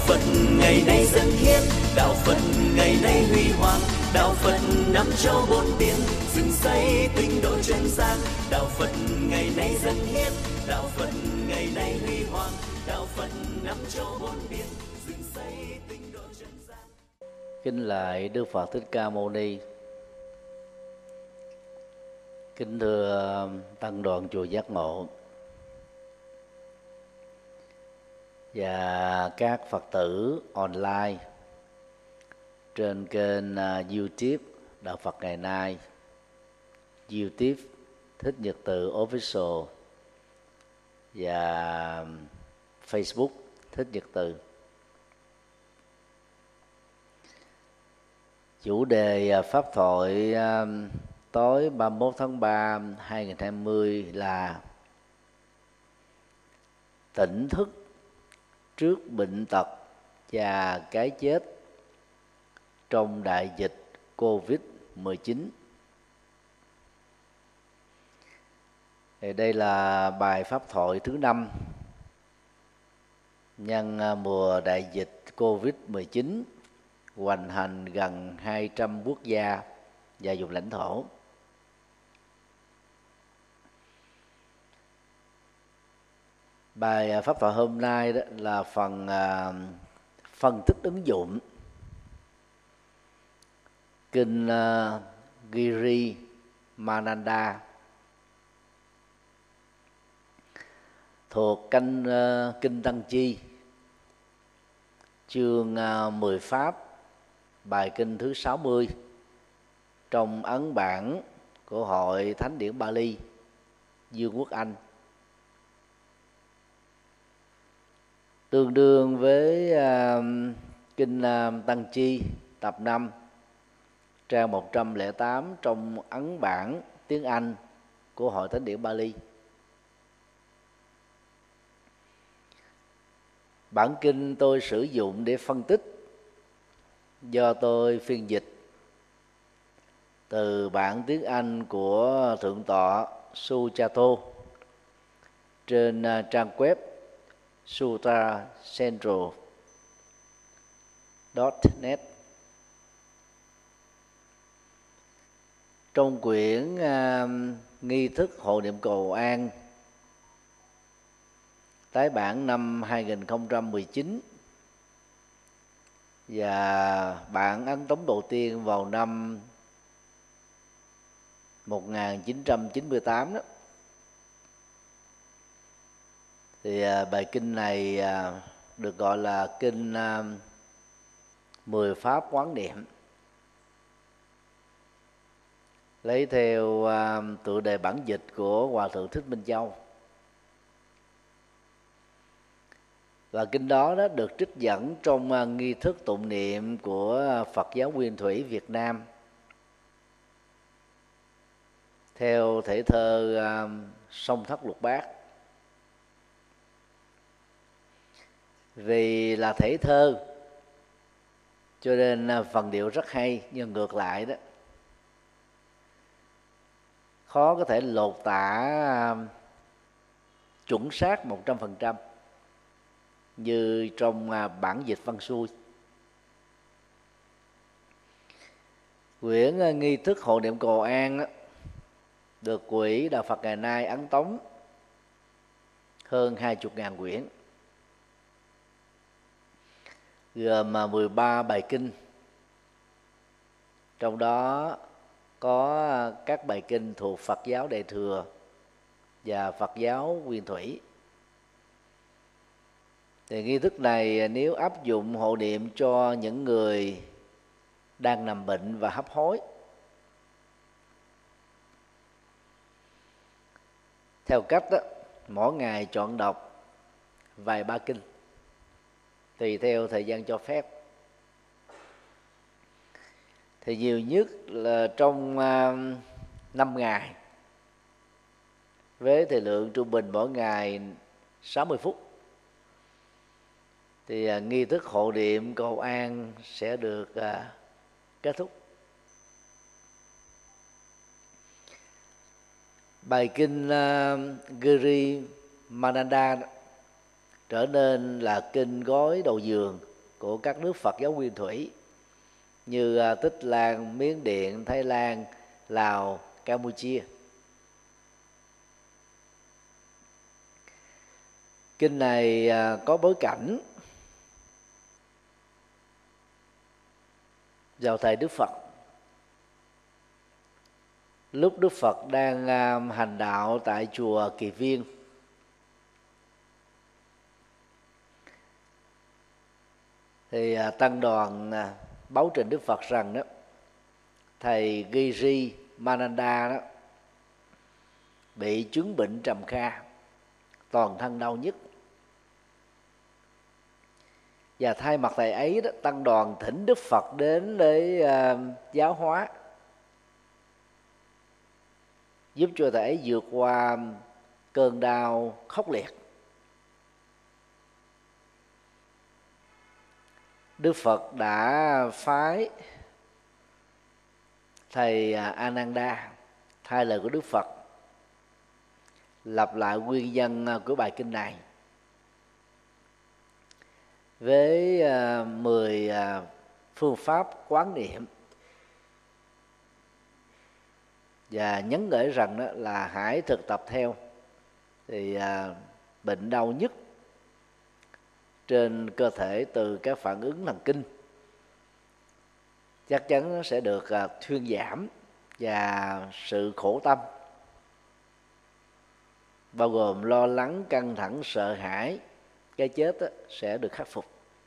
Phật ngày nay dân hiến, đạo Phật ngày nay huy hoàng, đạo Phật năm châu bốn biển, dựng xây tinh độ chân gian. Đạo Phật ngày nay dân hiến, đạo Phật ngày nay huy hoàng, đạo Phật năm châu bốn biển, dựng xây tinh độ chân gian. Kính lạy Đức Phật Thích Ca Mâu Ni. Kính thưa tăng đoàn chùa Giác Ngộ và các Phật tử online trên kênh YouTube Đạo Phật Ngày Nay, YouTube Thích Nhật Từ Official và Facebook Thích Nhật Từ. Chủ đề pháp thoại tối 31 tháng 3 2020 là tỉnh thức trước bệnh tật và cái chết trong đại dịch Covid-19. Thì đây là bài pháp thoại thứ 5 nhân mùa đại dịch Covid-19 hoành hành gần 200 quốc gia và vùng lãnh thổ. Bài pháp thoại hôm nay đó là phần phân tích ứng dụng kinh Giri Mananda thuộc kinh Tăng Chi, chương 10 pháp, bài kinh thứ 60 trong ấn bản của Hội Thánh điển Bali, Vương quốc Anh, tương đương với kinh Tăng Chi tập 5, trang 108 trong ấn bản tiếng Anh của Hội Thánh điển Bali. Bản kinh tôi sử dụng để phân tích do tôi phiên dịch từ bản tiếng Anh của Thượng tọa Sujato trên trang web sutracentral.net. Trong quyển nghi thức hộ niệm cầu an tái bản năm 2019 và bản ấn tống đầu tiên vào năm 1998 đó, thì bài kinh này được gọi là kinh 10 pháp quán niệm, lấy theo tựa đề bản dịch của Hòa thượng Thích Minh Châu. Và kinh đó được trích dẫn trong nghi thức tụng niệm của Phật giáo Nguyên Thủy Việt Nam theo thể thơ Song Thất Lục Bát. Vì là thể thơ cho nên phần điệu rất hay, nhưng ngược lại đó khó có thể lột tả chuẩn xác 100% như trong bản dịch văn xuôi. Quyển nghi thức hộ niệm cầu an đó, được Quỹ Đạo Phật Ngày Nay ấn tống hơn 20.000 quyển, gồm 13 bài kinh, trong đó có các bài kinh thuộc Phật giáo Đại Thừa và Phật giáo Nguyên Thủy. Thì nghi thức này nếu áp dụng hộ niệm cho những người đang nằm bệnh và hấp hối, theo cách đó, mỗi ngày chọn đọc vài ba kinh tùy theo thời gian cho phép, thì nhiều nhất là trong 5 ngày với thời lượng trung bình mỗi ngày 60 phút thì nghi thức hộ niệm cầu an sẽ được kết thúc. Bài kinh Giri Mananda trở nên là kinh gói đầu giường của các nước Phật giáo nguyên thủy như Tích Lan, Miến Điện, Thái Lan, Lào, Campuchia. Kinh này có bối cảnh vào thời Đức Phật, lúc Đức Phật đang hành đạo tại chùa Kỳ Viên. Thì tăng đoàn báo trình Đức Phật rằng đó, thầy Giri Mananda đó bị chứng bệnh trầm kha, toàn thân đau nhức. Và thay mặt thầy ấy đó, tăng đoàn thỉnh Đức Phật đến để giáo hóa, giúp cho thầy ấy vượt qua cơn đau khốc liệt. Đức Phật đã phái thầy Ananda thay lời của Đức Phật lặp lại nguyên văn của bài kinh này với 10 phương pháp quán niệm, và nhấn gửi rằng đó là hãy thực tập theo thì bệnh đau nhức trên cơ thể từ các phản ứng thần kinh chắc chắn nó sẽ được thuyên giảm, và sự khổ tâm bao gồm lo lắng, căng thẳng, sợ hãi cái chết sẽ được khắc phục.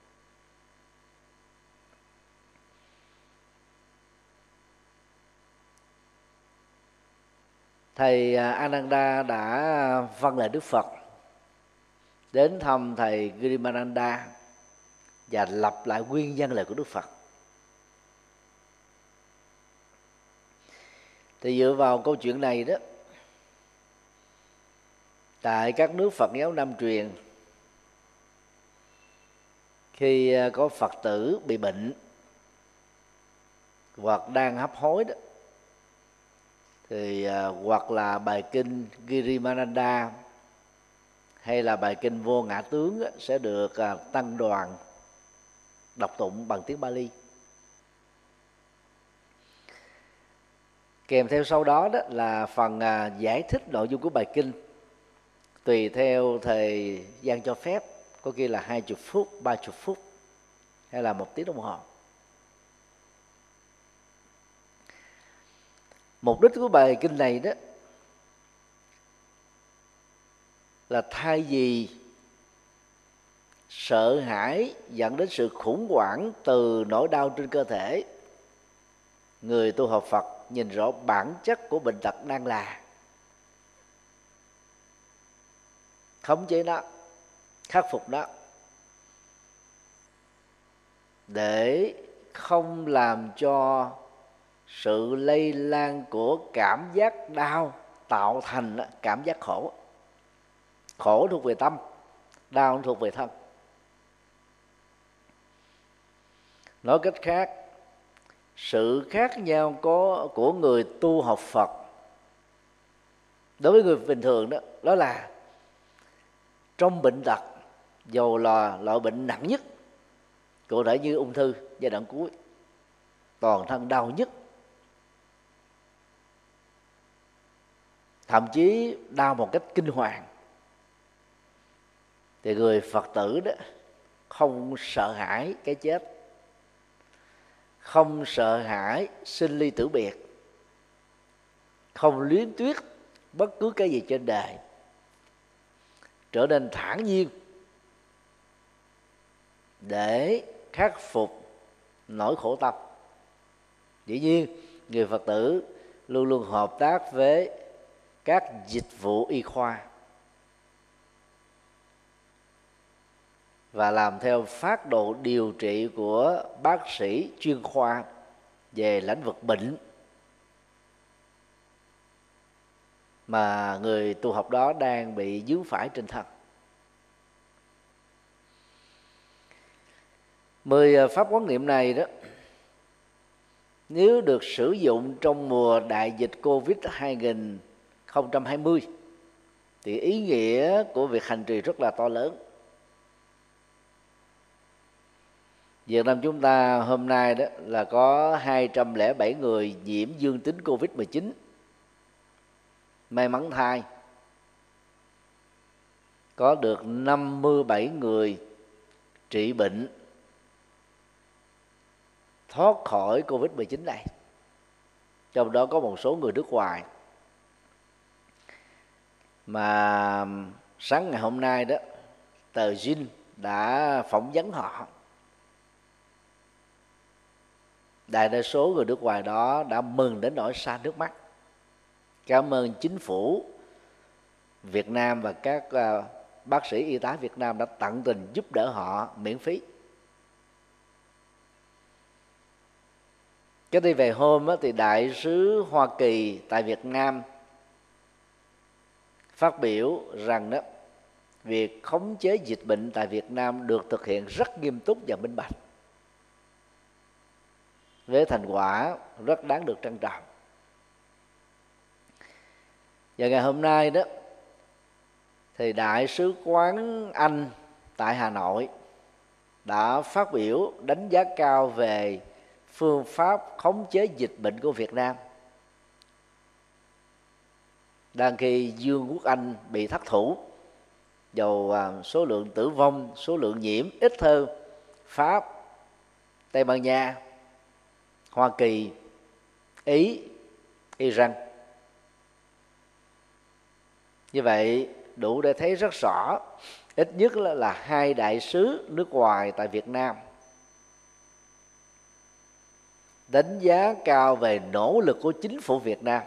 Thầy Ananda đã vâng lời Đức Phật đến thăm thầy Girimananda và lặp lại nguyên văn lời của Đức Phật. Thì dựa vào câu chuyện này đó, tại các nước Phật giáo Nam truyền, khi có Phật tử bị bệnh hoặc đang hấp hối đó, thì hoặc là bài kinh Girimananda hay là bài kinh Vô Ngã Tướng sẽ được tăng đoàn đọc tụng bằng tiếng Bali. Kèm theo sau đó đó là phần giải thích nội dung của bài kinh, tùy theo thời gian cho phép, có khi là 20 phút, 30 phút hay là 1 tiếng đồng hồ. Mục đích của bài kinh này đó là thay vì sợ hãi dẫn đến sự khủng hoảng từ nỗi đau trên cơ thể, người tu học Phật nhìn rõ bản chất của bệnh tật đang là, khống chế nó, khắc phục nó, để không làm cho sự lây lan của cảm giác đau tạo thành cảm giác khổ. Khổ thuộc về tâm, đau thuộc về thân. Nói cách khác, sự khác nhau của người tu học Phật đối với người bình thường đó là trong bệnh tật, dù là loại bệnh nặng nhất, cụ thể như ung thư giai đoạn cuối, toàn thân đau nhức, thậm chí đau một cách kinh hoàng, thì người Phật tử đó không sợ hãi cái chết, không sợ hãi sinh ly tử biệt, không luyến tiếc bất cứ cái gì trên đời, trở nên thản nhiên để khắc phục nỗi khổ tâm. Dĩ nhiên người Phật tử luôn luôn hợp tác với các dịch vụ y khoa và làm theo phác đồ điều trị của bác sĩ chuyên khoa về lĩnh vực bệnh mà người tu học đó đang bị vướng phải trên thân. 10 pháp quán niệm này đó, nếu được sử dụng trong mùa đại dịch Covid 2020 thì ý nghĩa của việc hành trì rất là to lớn. Việt Nam chúng ta hôm nay đó là có 207 người nhiễm dương tính Covid-19, may mắn thay có được 57 người trị bệnh thoát khỏi Covid-19 này. Trong đó có một số người nước ngoài mà sáng ngày hôm nay đó tờ Zin đã phỏng vấn họ. Đại đa số người nước ngoài đó đã mừng đến nỗi xa nước mắt, cảm ơn chính phủ Việt Nam và các bác sĩ y tá Việt Nam đã tận tình giúp đỡ họ miễn phí. Cái đi về hôm đó, thì Đại sứ Hoa Kỳ tại Việt Nam phát biểu rằng đó, việc khống chế dịch bệnh tại Việt Nam được thực hiện rất nghiêm túc và minh bạch, với thành quả rất đáng được trân trọng. Và ngày hôm nay đó thì Đại sứ quán Anh tại Hà Nội đã phát biểu đánh giá cao về phương pháp khống chế dịch bệnh của Việt Nam, đang khi Vương quốc Anh bị thất thủ, dầu số lượng tử vong, số lượng nhiễm ít hơn Pháp, Tây Ban Nha, Hoa Kỳ, Ý, Iran. Như vậy đủ để thấy rất rõ, ít nhất là 2 đại sứ nước ngoài tại Việt Nam đánh giá cao về nỗ lực của chính phủ Việt Nam.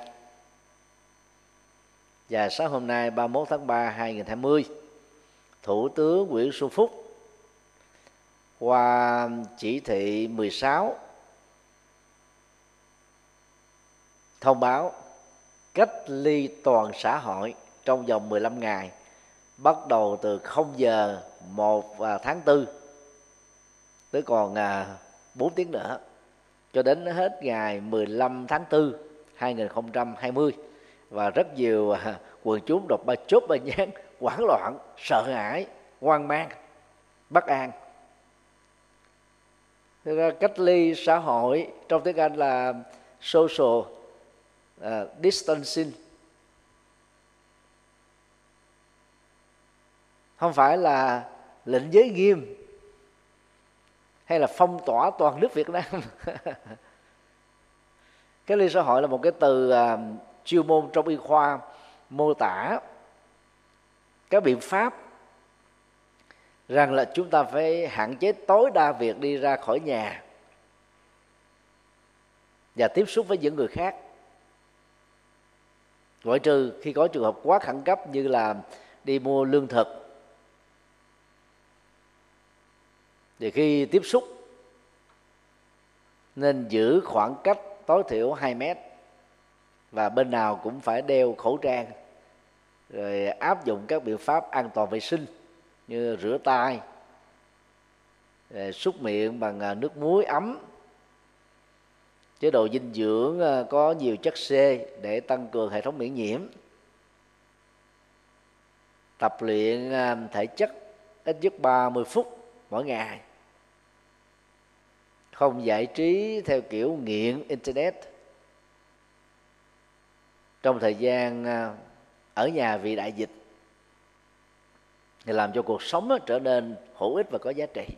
Và sáng hôm nay 31 tháng 3 2020, Thủ tướng Nguyễn Xuân Phúc qua chỉ thị 16 thông báo cách ly toàn xã hội trong vòng 15 ngày, bắt đầu từ 0 giờ 1 tháng 4, tới còn 4 tiếng nữa, cho đến hết ngày 15 tháng 4 2020. Và rất nhiều quần chúng đọc ba chốt ba nhán hoảng loạn, sợ hãi, hoang mang, bất an. Thực ra cách ly xã hội trong tiếng Anh là social distancing, không phải là lệnh giới nghiêm hay là phong tỏa toàn nước Việt Nam. Cách ly xã hội là một cái từ chuyên môn trong y khoa mô tả các biện pháp rằng là chúng ta phải hạn chế tối đa việc đi ra khỏi nhà và tiếp xúc với những người khác, ngoại trừ khi có trường hợp quá khẩn cấp như là đi mua lương thực, thì khi tiếp xúc nên giữ khoảng cách tối thiểu 2 mét, và bên nào cũng phải đeo khẩu trang, rồi áp dụng các biện pháp an toàn vệ sinh như rửa tay, súc miệng bằng nước muối ấm, chế độ dinh dưỡng có nhiều chất C để tăng cường hệ thống miễn nhiễm, tập luyện thể chất ít nhất 30 phút mỗi ngày, không giải trí theo kiểu nghiện internet trong thời gian ở nhà vì đại dịch, thì làm cho cuộc sống trở nên hữu ích và có giá trị.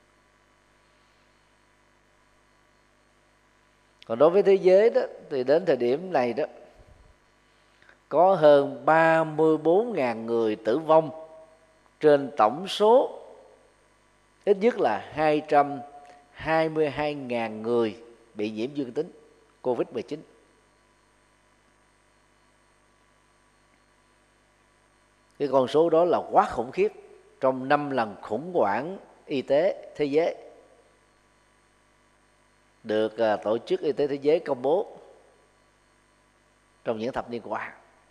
Còn đối với thế giới đó, thì đến thời điểm này đó có hơn 34.000 người tử vong trên tổng số ít nhất là 222.000 người bị nhiễm dương tính Covid-19. Cái con số đó là quá khủng khiếp, trong 5 lần khủng hoảng y tế thế giới được Tổ chức Y tế Thế giới công bố trong những thập niên qua.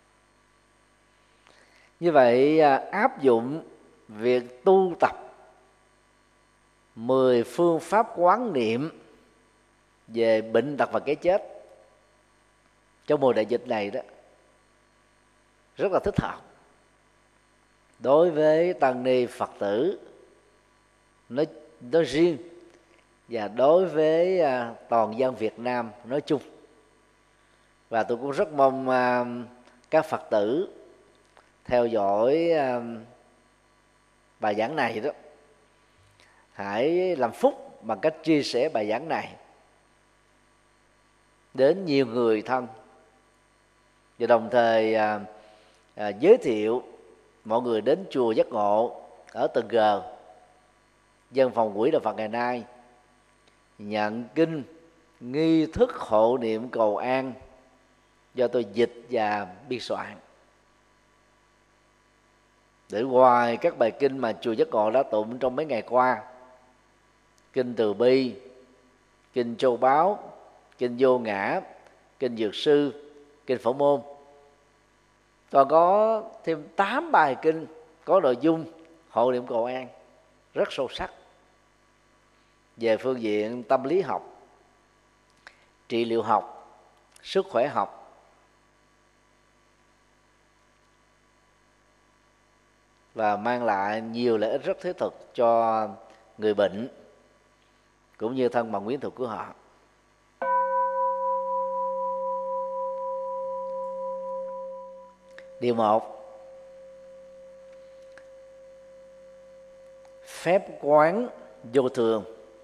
Như vậy áp dụng việc tu tập 10 phương pháp quán niệm về bệnh tật và cái chết trong mùa đại dịch này đó rất là thích hợp đối với tăng ni Phật tử nói riêng và đối với toàn dân Việt Nam nói chung. Và tôi cũng rất mong các Phật tử theo dõi bài giảng này đó, hãy làm phúc bằng cách chia sẻ bài giảng này đến nhiều người thân, và đồng thời giới thiệu mọi người đến chùa Giác Ngộ ở Cần Giờ, văn phòng Quỹ Đạo Phật ngày nay, nhận kinh nghi thức hộ niệm cầu an do tôi dịch và biên soạn. Để ngoài các bài kinh mà chùa Giác Ngộ đã tụng trong mấy ngày qua, kinh Từ Bi, kinh Châu Báu, kinh Vô Ngã, kinh Dược Sư, kinh Phổ Môn, còn có thêm 8 bài kinh có nội dung hộ niệm cầu an rất sâu sắc về phương diện tâm lý học, trị liệu học, sức khỏe học, và mang lại nhiều lợi ích rất thiết thực cho người bệnh cũng như thân bằng quyến thuộc của họ. Điều 1, phép quán vô thường.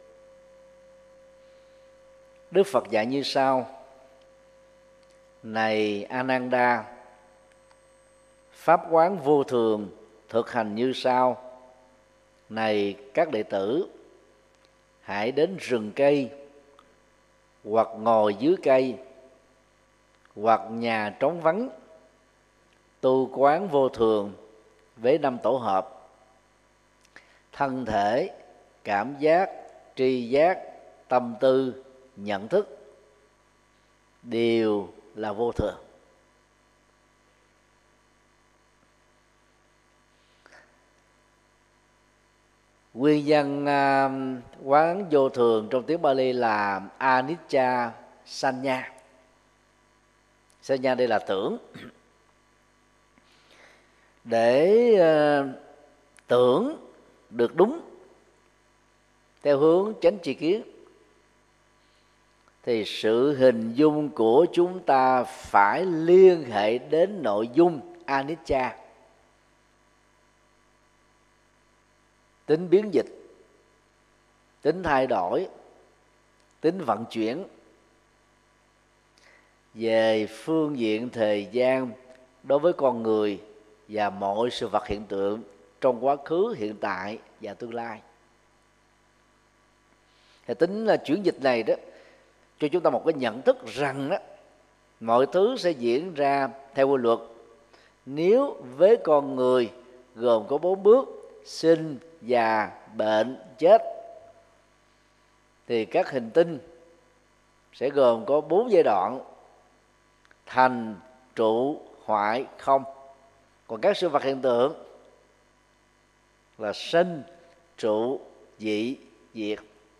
Đức Phật dạy như sau: này Ananda, pháp quán vô thường thực hành như sau. Này các đệ tử, hãy đến rừng cây, hoặc ngồi dưới cây, hoặc nhà trống vắng, tu quán vô thường với 5 tổ hợp: thân thể, cảm giác, tri giác, tâm tư, nhận thức đều là vô thường. Nguyên nhân quán vô thường trong tiếng Pali là anicca sanya. Sanya đây là tưởng. Để tưởng được đúng theo hướng chánh tri kiến thì sự hình dung của chúng ta phải liên hệ đến nội dung anicca, tính biến dịch, tính thay đổi, tính vận chuyển. Về phương diện thời gian, đối với con người và mọi sự vật hiện tượng trong quá khứ, hiện tại và tương lai. Thì tính là chuyển dịch này đó cho chúng ta một cái nhận thức rằng đó, mọi thứ sẽ diễn ra theo quy luật. Nếu với con người gồm có 4 bước: sinh, già, bệnh, chết, thì các hành tinh sẽ gồm có 4 giai đoạn: thành, trụ, hoại, không. Còn các sự vật hiện tượng là sinh, trụ, dị, diệt.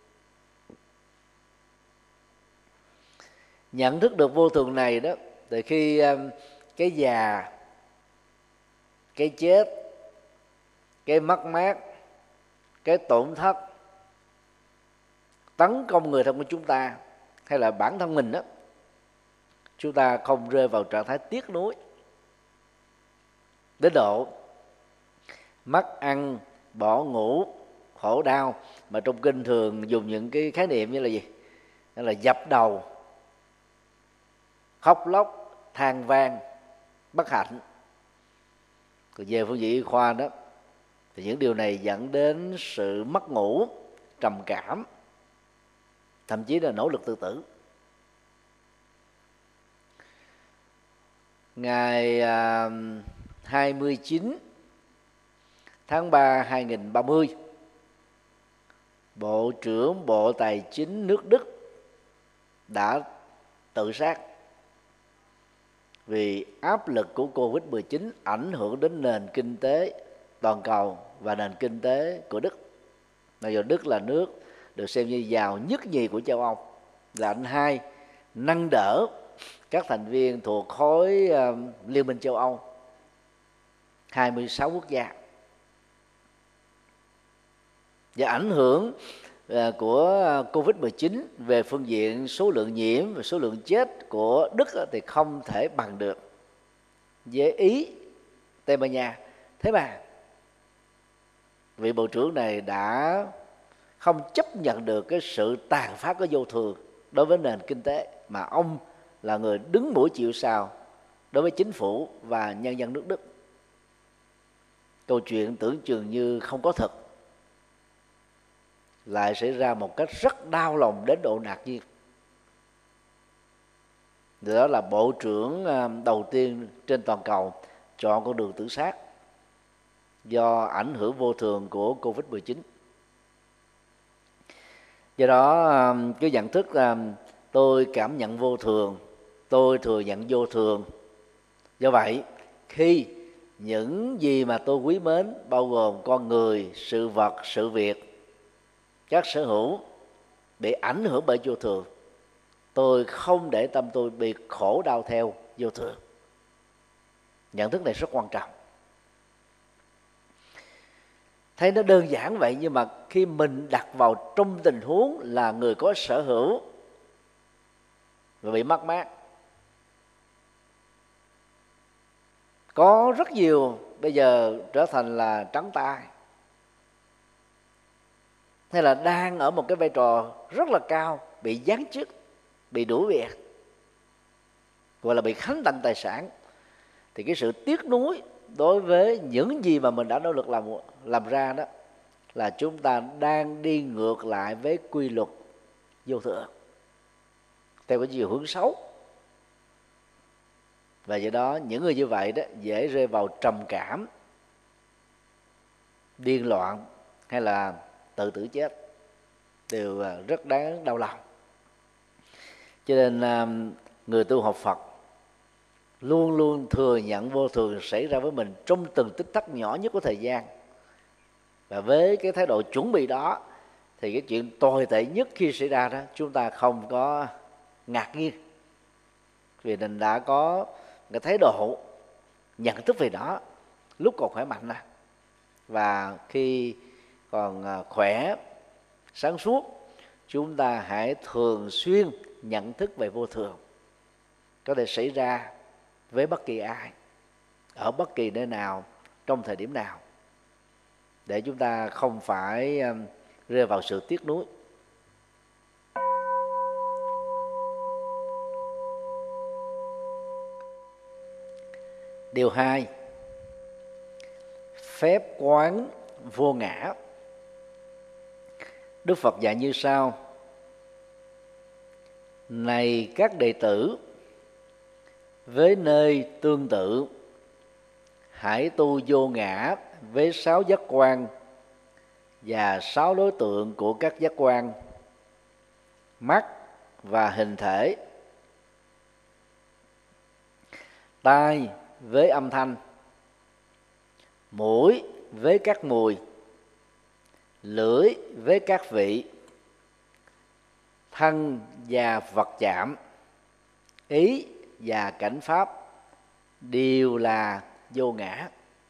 Nhận thức được vô thường này đó, từ khi cái già, cái chết, cái mất mát, cái tổn thất tấn công người thân của chúng ta hay là bản thân mình đó, chúng ta không rơi vào trạng thái tiếc nuối đến độ mất ăn, bỏ ngủ, khổ đau, mà trong kinh thường dùng những cái khái niệm như là gì? Đó là dập đầu, khóc lóc, than vang, bất hạnh. Còn về phương diện y khoa đó thì những điều này dẫn đến sự mất ngủ, trầm cảm, thậm chí là nỗ lực tự tử. Ngày 29 tháng 3 2030, Bộ trưởng Bộ Tài chính nước Đức đã tự sát vì áp lực của Covid-19 ảnh hưởng đến nền kinh tế toàn cầu và nền kinh tế của Đức. Mặc dù Đức là nước được xem như giàu nhất nhì của châu Âu, là anh hai nâng đỡ các thành viên thuộc khối Liên minh châu Âu, 26 quốc gia, và ảnh hưởng của Covid-19 về phương diện số lượng nhiễm và số lượng chết của Đức thì không thể bằng được với Ý, Tây Ban Nha. Thế mà vị bộ trưởng này đã không chấp nhận được cái sự tàn phá của vô thường đối với nền kinh tế, mà ông là người đứng mũi chịu sào đối với chính phủ và nhân dân nước Đức. Câu chuyện tưởng chừng như không có thật lại xảy ra một cách rất đau lòng đến độ ngạc nhiên. Đó là bộ trưởng đầu tiên trên toàn cầu chọn con đường tự sát do ảnh hưởng vô thường của Covid-19. Do đó cái nhận thức tôi cảm nhận vô thường, tôi thừa nhận vô thường. Do vậy khi những gì mà tôi quý mến, bao gồm con người, sự vật, sự việc, các sở hữu, bị ảnh hưởng bởi vô thường, tôi không để tâm tôi bị khổ đau theo vô thường. Nhận thức này rất quan trọng. Thấy nó đơn giản vậy, nhưng mà khi mình đặt vào trong tình huống là người có sở hữu và bị mất mát, có rất nhiều bây giờ trở thành là trắng tay, hay là đang ở một cái vai trò rất là cao, bị giáng chức, bị đuổi việc, gọi là bị khánh thành tài sản, thì cái sự tiếc nuối đối với những gì mà mình đã nỗ lực làm ra đó là chúng ta đang đi ngược lại với quy luật vô thường theo cái chiều hướng xấu. Và do đó những người như vậy đó dễ rơi vào trầm cảm, điên loạn hay là tự tử chết, đều rất đáng đau lòng. Cho nên người tu học Phật luôn luôn thừa nhận vô thường xảy ra với mình trong từng tích tắc nhỏ nhất của thời gian. Và với cái thái độ chuẩn bị đó thì cái chuyện tồi tệ nhất khi xảy ra đó chúng ta không có ngạc nhiên, vì mình đã có cái thái độ nhận thức về đó lúc còn khỏe mạnh. Và khi còn khỏe, sáng suốt, chúng ta hãy thường xuyên nhận thức về vô thường có thể xảy ra với bất kỳ ai, ở bất kỳ nơi nào, trong thời điểm nào, để chúng ta không phải rơi vào sự tiếc nuối. Điều 2, phép quán vô ngã. Đức Phật dạy như sau: này các đệ tử, với nơi tương tự, hãy tu vô ngã với 6 giác quan và 6 đối tượng của các giác quan: mắt và hình thể, tai với âm thanh, mũi với các mùi, lưỡi với các vị, thân và vật chạm, ý và cảnh pháp đều là vô ngã.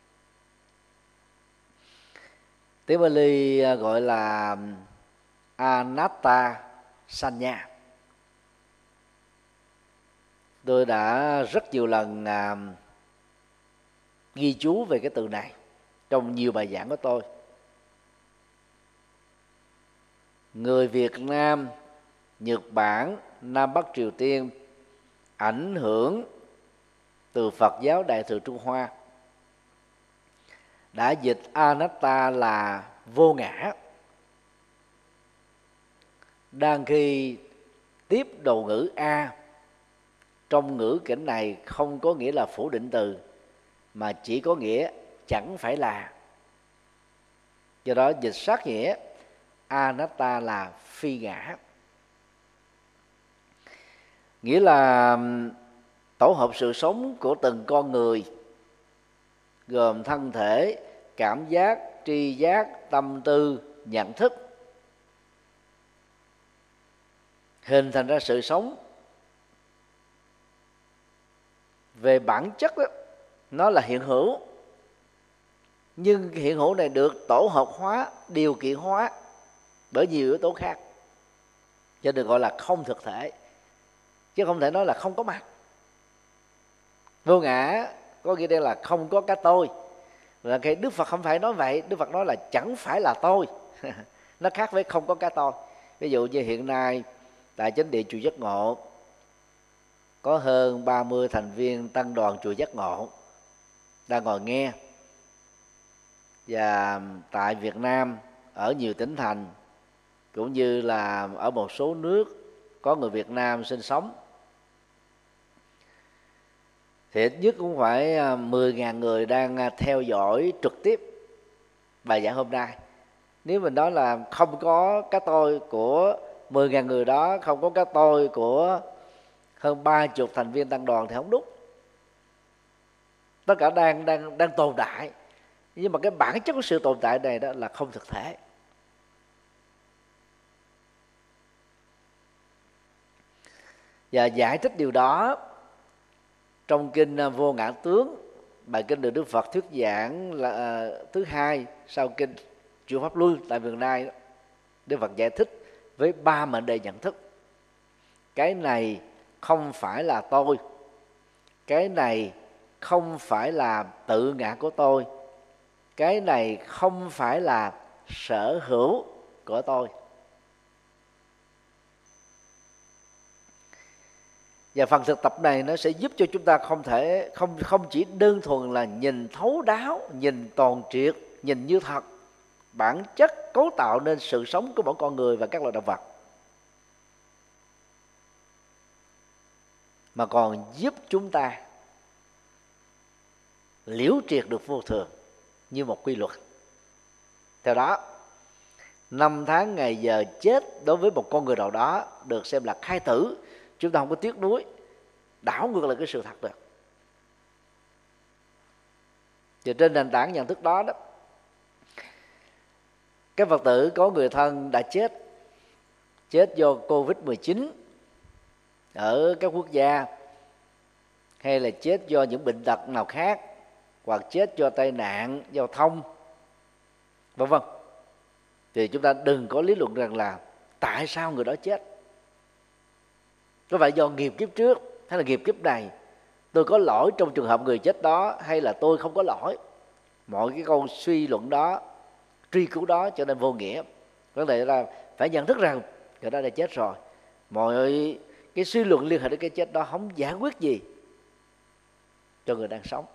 Tiếng Bali gọi là Anatta Sanya. Tôi đã rất nhiều lần ghi chú về cái từ này trong nhiều bài giảng của tôi. Người Việt Nam, Nhật Bản, Nam Bắc Triều Tiên ảnh hưởng từ Phật giáo Đại thừa Trung Hoa đã dịch Anatta là vô ngã. Đang khi tiếp đầu ngữ A trong ngữ cảnh này không có nghĩa là phủ định từ, mà chỉ có nghĩa chẳng phải là. Do đó dịch sát nghĩa Anatta là phi ngã, nghĩa là tổ hợp sự sống của từng con người, gồm thân thể, cảm giác, tri giác, tâm tư, nhận thức, hình thành ra sự sống. Về bản chất đó, nó là hiện hữu, nhưng hiện hữu này được tổ hợp hóa, điều kiện hóa bởi nhiều yếu tố khác, cho nên gọi là không thực thể, chứ không thể nói là không có mặt. Vô ngã có nghĩa là không có cái tôi. Là cái Đức Phật không phải nói vậy. Đức Phật nói là chẳng phải là tôi. Nó khác với không có cái tôi. Ví dụ như hiện nay tại chánh điện chùa Giác Ngộ có hơn 30 thành viên tăng đoàn chùa Giác Ngộ đang ngồi nghe. Và tại Việt Nam, ở nhiều tỉnh thành cũng như là ở một số nước có người Việt Nam sinh sống, thì ít nhất cũng phải 10.000 người đang theo dõi trực tiếp bài giảng hôm nay. Nếu mình nói là không có cái tôi của 10.000 người đó, không có cái tôi của hơn 30 thành viên tăng đoàn thì không đúng. Tất cả đang tồn tại, nhưng mà cái bản chất của sự tồn tại này đó là không thực thể. Và giải thích điều đó trong kinh Vô Ngã Tướng, bài kinh được Đức Phật thuyết giảng là thứ hai sau kinh Chùa Pháp Luân tại Việt Nam. Đức Phật giải thích với 3 mệnh đề nhận thức. Cái này không phải là tôi, cái này không phải là tự ngã của tôi, cái này không phải là sở hữu của tôi. Và phần thực tập này nó sẽ giúp cho chúng ta không chỉ đơn thuần là nhìn thấu đáo, nhìn toàn triệt, nhìn như thật bản chất cấu tạo nên sự sống của mỗi con người và các loài động vật, mà còn giúp chúng ta liễu triệt được vô thường như một quy luật. Theo đó, 5 tháng ngày giờ chết đối với một con người nào đó được xem là khai tử. Chúng ta không có tiếc nuối, đảo ngược lại cái sự thật được. Thì trên nền tảng nhận thức đó, các Phật tử có người thân đã chết do Covid-19 ở các quốc gia, hay là chết do những bệnh tật nào khác, hoặc chết do tai nạn giao thông, vân vân, thì chúng ta đừng có lý luận rằng là tại sao người đó chết. Có phải do nghiệp kiếp trước hay là nghiệp kiếp này, tôi có lỗi trong trường hợp người chết đó, hay là tôi không có lỗi. Mọi cái câu suy luận đó, truy cứu đó trở nên vô nghĩa. Vấn đề là phải nhận thức rằng người đó đã chết rồi. Mọi cái suy luận liên hệ đến cái chết đó không giải quyết gì cho người đang sống.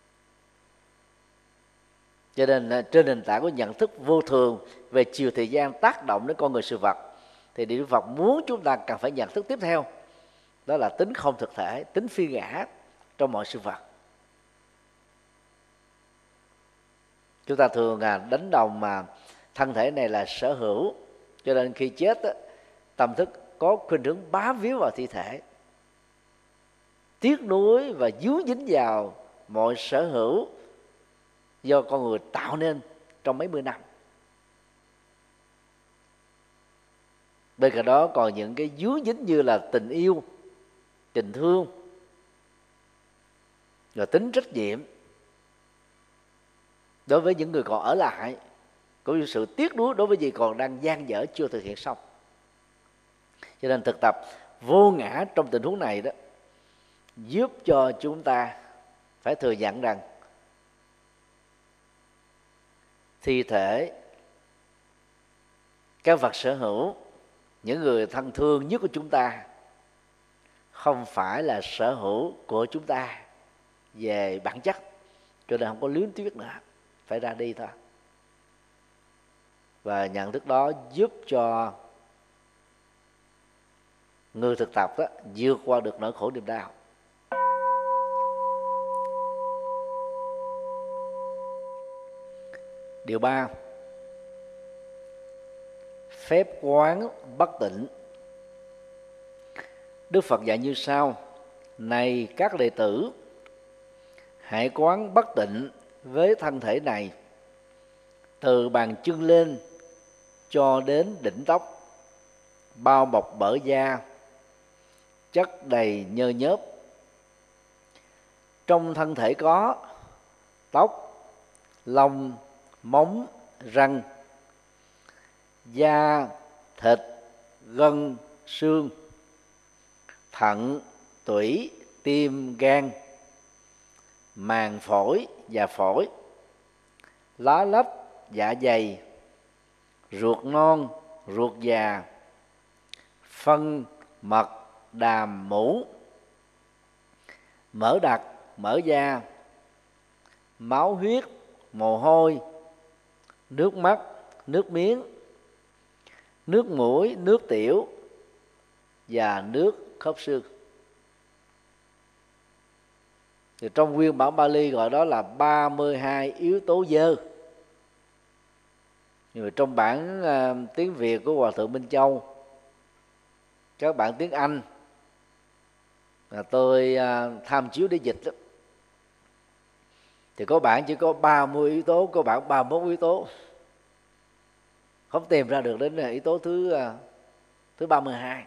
Cho nên trên nền tảng của nhận thức vô thường về chiều thời gian tác động đến con người sự vật, thì Đức Phật muốn chúng ta cần phải nhận thức tiếp theo, đó là tính không thực thể, tính phi ngã trong mọi sự vật. Chúng ta thường đánh đồng mà thân thể này là sở hữu, cho nên khi chết tâm thức có khuynh hướng bám víu vào thi thể, tiếc nuối và dướng dính vào mọi sở hữu do con người tạo nên trong mấy mươi năm. Bên cạnh đó còn những cái dướng dính như là tình yêu, tình thương, rồi tính trách nhiệm đối với những người còn ở lại, cũng như sự tiếc nuối đối với gì còn đang dang dở chưa thực hiện xong. Cho nên thực tập vô ngã trong tình huống này đó giúp cho chúng ta phải thừa nhận rằng thi thể, các vật sở hữu, những người thân thương nhất của chúng ta không phải là sở hữu của chúng ta về bản chất, cho nên không có luyến tiếc nữa, phải ra đi thôi. Và nhận thức đó giúp cho người thực tập đó vượt qua được nỗi khổ niềm đau. Điều 3, phép quán bất tịnh. Đức Phật dạy như sau: này các đệ tử, hãy quán bất tịnh với thân thể này, từ bàn chân lên cho đến đỉnh tóc, bao bọc bởi da, chất đầy nhơ nhớp. Trong thân thể có tóc, lông, móng, răng, da, thịt, gân, xương, thận, tủy, tim, gan, màng phổi và phổi, lá lách, dạ dày, ruột non, ruột già, phân, mật, đàm, mũ, mỡ đặc, mỡ da, máu huyết, mồ hôi, nước mắt, nước miếng, nước mũi, nước tiểu và nước khớp xương. Thì trong nguyên bản Bali gọi đó là 32 yếu tố dơ. Nhưng mà trong bản tiếng Việt của Hòa thượng Minh Châu, các bản tiếng Anh là tôi tham chiếu để dịch đó, thì có bản chỉ có 30 yếu tố, có bản 31 yếu tố, không tìm ra được đến yếu tố thứ 32.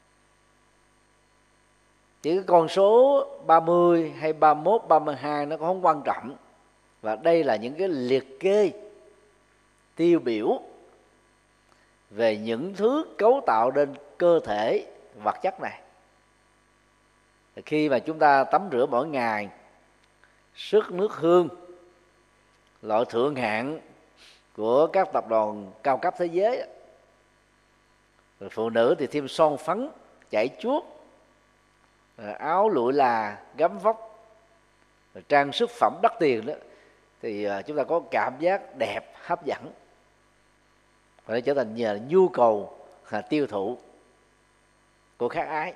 Chỉ cái con số 30 hay 31, 32 nó cũng không quan trọng. Và đây là những cái liệt kê tiêu biểu về những thứ cấu tạo nên cơ thể vật chất này. Khi mà chúng ta tắm rửa mỗi ngày, sức nước hương, loại thượng hạng của các tập đoàn cao cấp thế giới, rồi phụ nữ thì thêm son phấn, chảy chuốt, áo lụa là, gấm vóc, trang sức phẩm đắt tiền đó, thì chúng ta có cảm giác đẹp, hấp dẫn, và nó trở thành nhờ nhu cầu tiêu thụ của khác ái.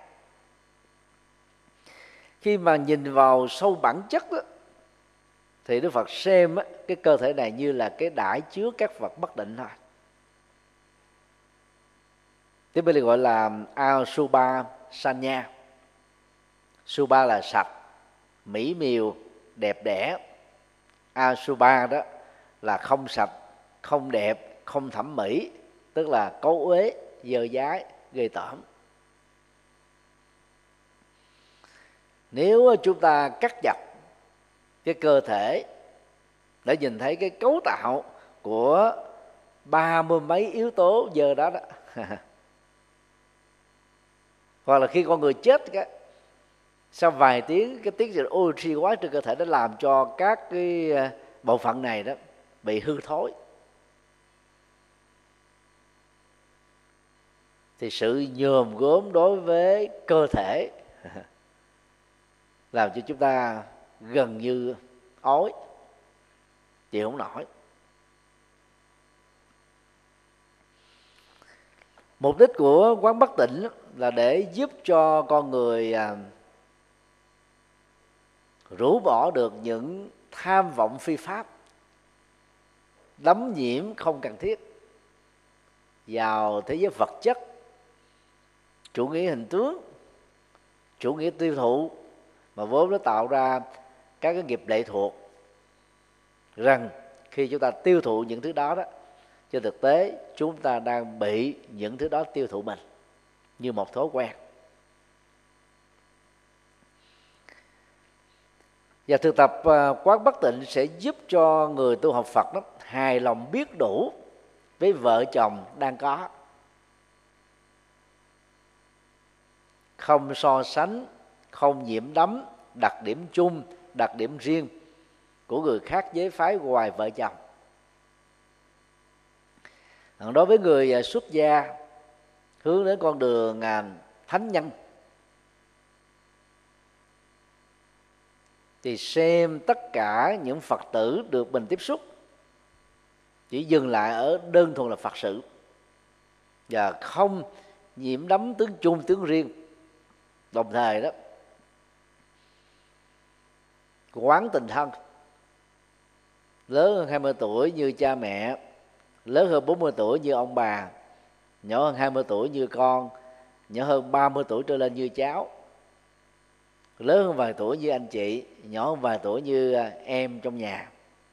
Khi mà nhìn vào sâu bản chất đó, thì Đức Phật xem cái cơ thể này như là cái đải chứa các vật bất định thôi. Tiếng Bali gọi là Asubha Sanya. Subha là sạch, mỹ miều, đẹp đẽ. Asubha đó là không sạch, không đẹp, không thẩm mỹ, tức là cấu uế, dơ dái, ghê tởm. Nếu chúng ta cắt dọc cái cơ thể để nhìn thấy cái cấu tạo của 30 mấy yếu tố dơ đó, hoặc là khi con người chết sau vài tiếng, cái tiết dịch oxy quá trên cơ thể đã làm cho các cái bộ phận này đó bị hư thối, thì sự nhòm gớm đối với cơ thể làm cho chúng ta gần như ói, chịu không nổi. Mục đích của quán bất tịnh là để giúp cho con người rũ bỏ được những tham vọng phi pháp, đắm nhiễm không cần thiết vào thế giới vật chất, chủ nghĩa hình tướng, chủ nghĩa tiêu thụ, mà vốn nó tạo ra các cái nghiệp lệ thuộc. Rằng khi chúng ta tiêu thụ những thứ đó, trên thực tế chúng ta đang bị những thứ đó tiêu thụ mình như một thói quen. Và thực tập quán bất tịnh sẽ giúp cho người tu học Phật đó hài lòng biết đủ với vợ chồng đang có, không so sánh, không nhiễm đắm đặc điểm chung, đặc điểm riêng của người khác giới phái ngoài vợ chồng. Đối với người xuất gia hướng đến con đường thánh nhân, thì xem tất cả những Phật tử được mình tiếp xúc chỉ dừng lại ở đơn thuần là Phật sự, và không nhiễm đắm tướng chung tướng riêng. Đồng thời đó quán tình thân, lớn hơn 20 tuổi như cha mẹ, lớn hơn 40 tuổi như ông bà, nhỏ hơn 20 tuổi như con, nhỏ hơn 30 tuổi trở lên như cháu, lớn hơn vài tuổi như anh chị, nhỏ hơn vài tuổi như em trong nhà.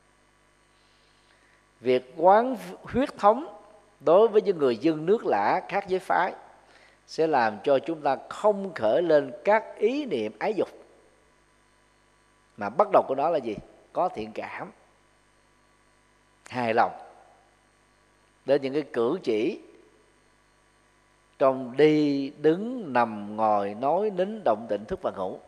Việc quán huyết thống đối với những người dân nước lã khác giới phái sẽ làm cho chúng ta không khởi lên các ý niệm ái dục, mà bắt đầu của nó là gì? Có thiện cảm, hài lòng đến những cái cử chỉ trong đi đứng nằm ngồi nói nín động tịnh thức và ngủ.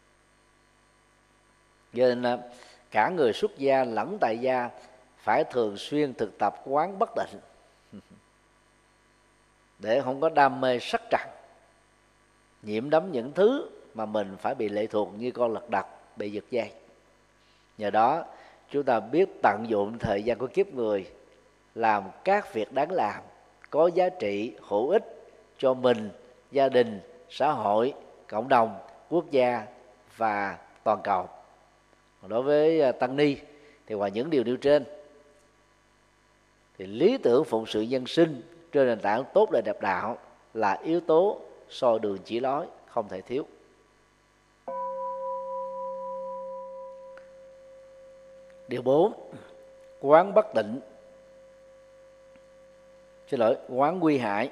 Cho nên cả người xuất gia lẫn tại gia phải thường xuyên thực tập quán bất định để không có đam mê sắc trần, nhiễm đắm những thứ mà mình phải bị lệ thuộc như con lật đật bị giật dây. Nhờ đó chúng ta biết tận dụng thời gian của kiếp người làm các việc đáng làm, có giá trị, hữu ích cho mình, gia đình, xã hội, cộng đồng, quốc gia và toàn cầu. Đối với tăng ni thì ngoài những điều nêu trên thì lý tưởng phụng sự nhân sinh trên nền tảng tốt đời đẹp đạo là yếu tố soi đường chỉ lối không thể thiếu. Điều 4, quán bất tịnh. Quán quy hại.